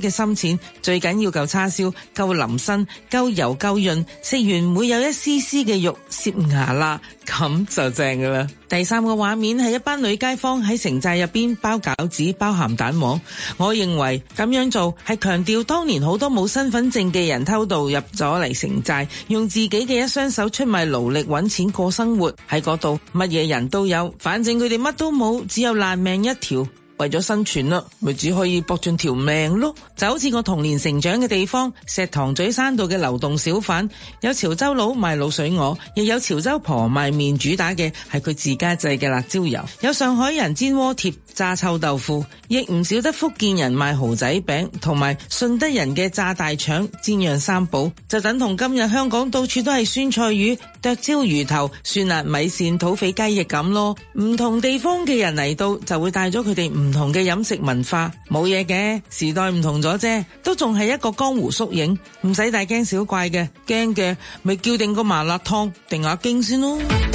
嘅深淺，最緊要夠叉燒，夠腍身，夠油夠潤，食完唔會有一絲絲嘅肉攝牙啦，咁就正噶啦。第三個畫面係一班女街坊喺城寨入邊包餃子、包鹹蛋黃。我認為咁樣做係強調當年好多冇身份證嘅人偷渡入咗嚟城寨，用自己嘅一雙手出賣勞力揾錢過生活。喺嗰度乜嘢人都有，反正佢哋乜都冇，只有爛命一條。為咗生存啦，咪只可以搏盡條命咯。就好似我童年成長嘅地方，石塘咀山道嘅流動小販，有潮州佬賣滷水鵝，亦有潮州婆賣麵，主打嘅係佢自家製嘅辣椒油。有上海人煎鍋貼、炸臭豆腐，亦唔少得福建人賣蠔仔餅，同埋順德人嘅炸大腸、煎釀三寶。就等同今日香港到處都係酸菜魚、剁椒魚頭、酸辣米線、土匪雞翼咁咯。唔同地方嘅人嚟到，就會帶咗佢哋唔同嘅飲食文化，冇嘢嘅，時代唔同咗啫，都仲係一個江湖縮影，唔使大驚小怪嘅，驚嘅咪叫定個麻辣燙定下驚先咯。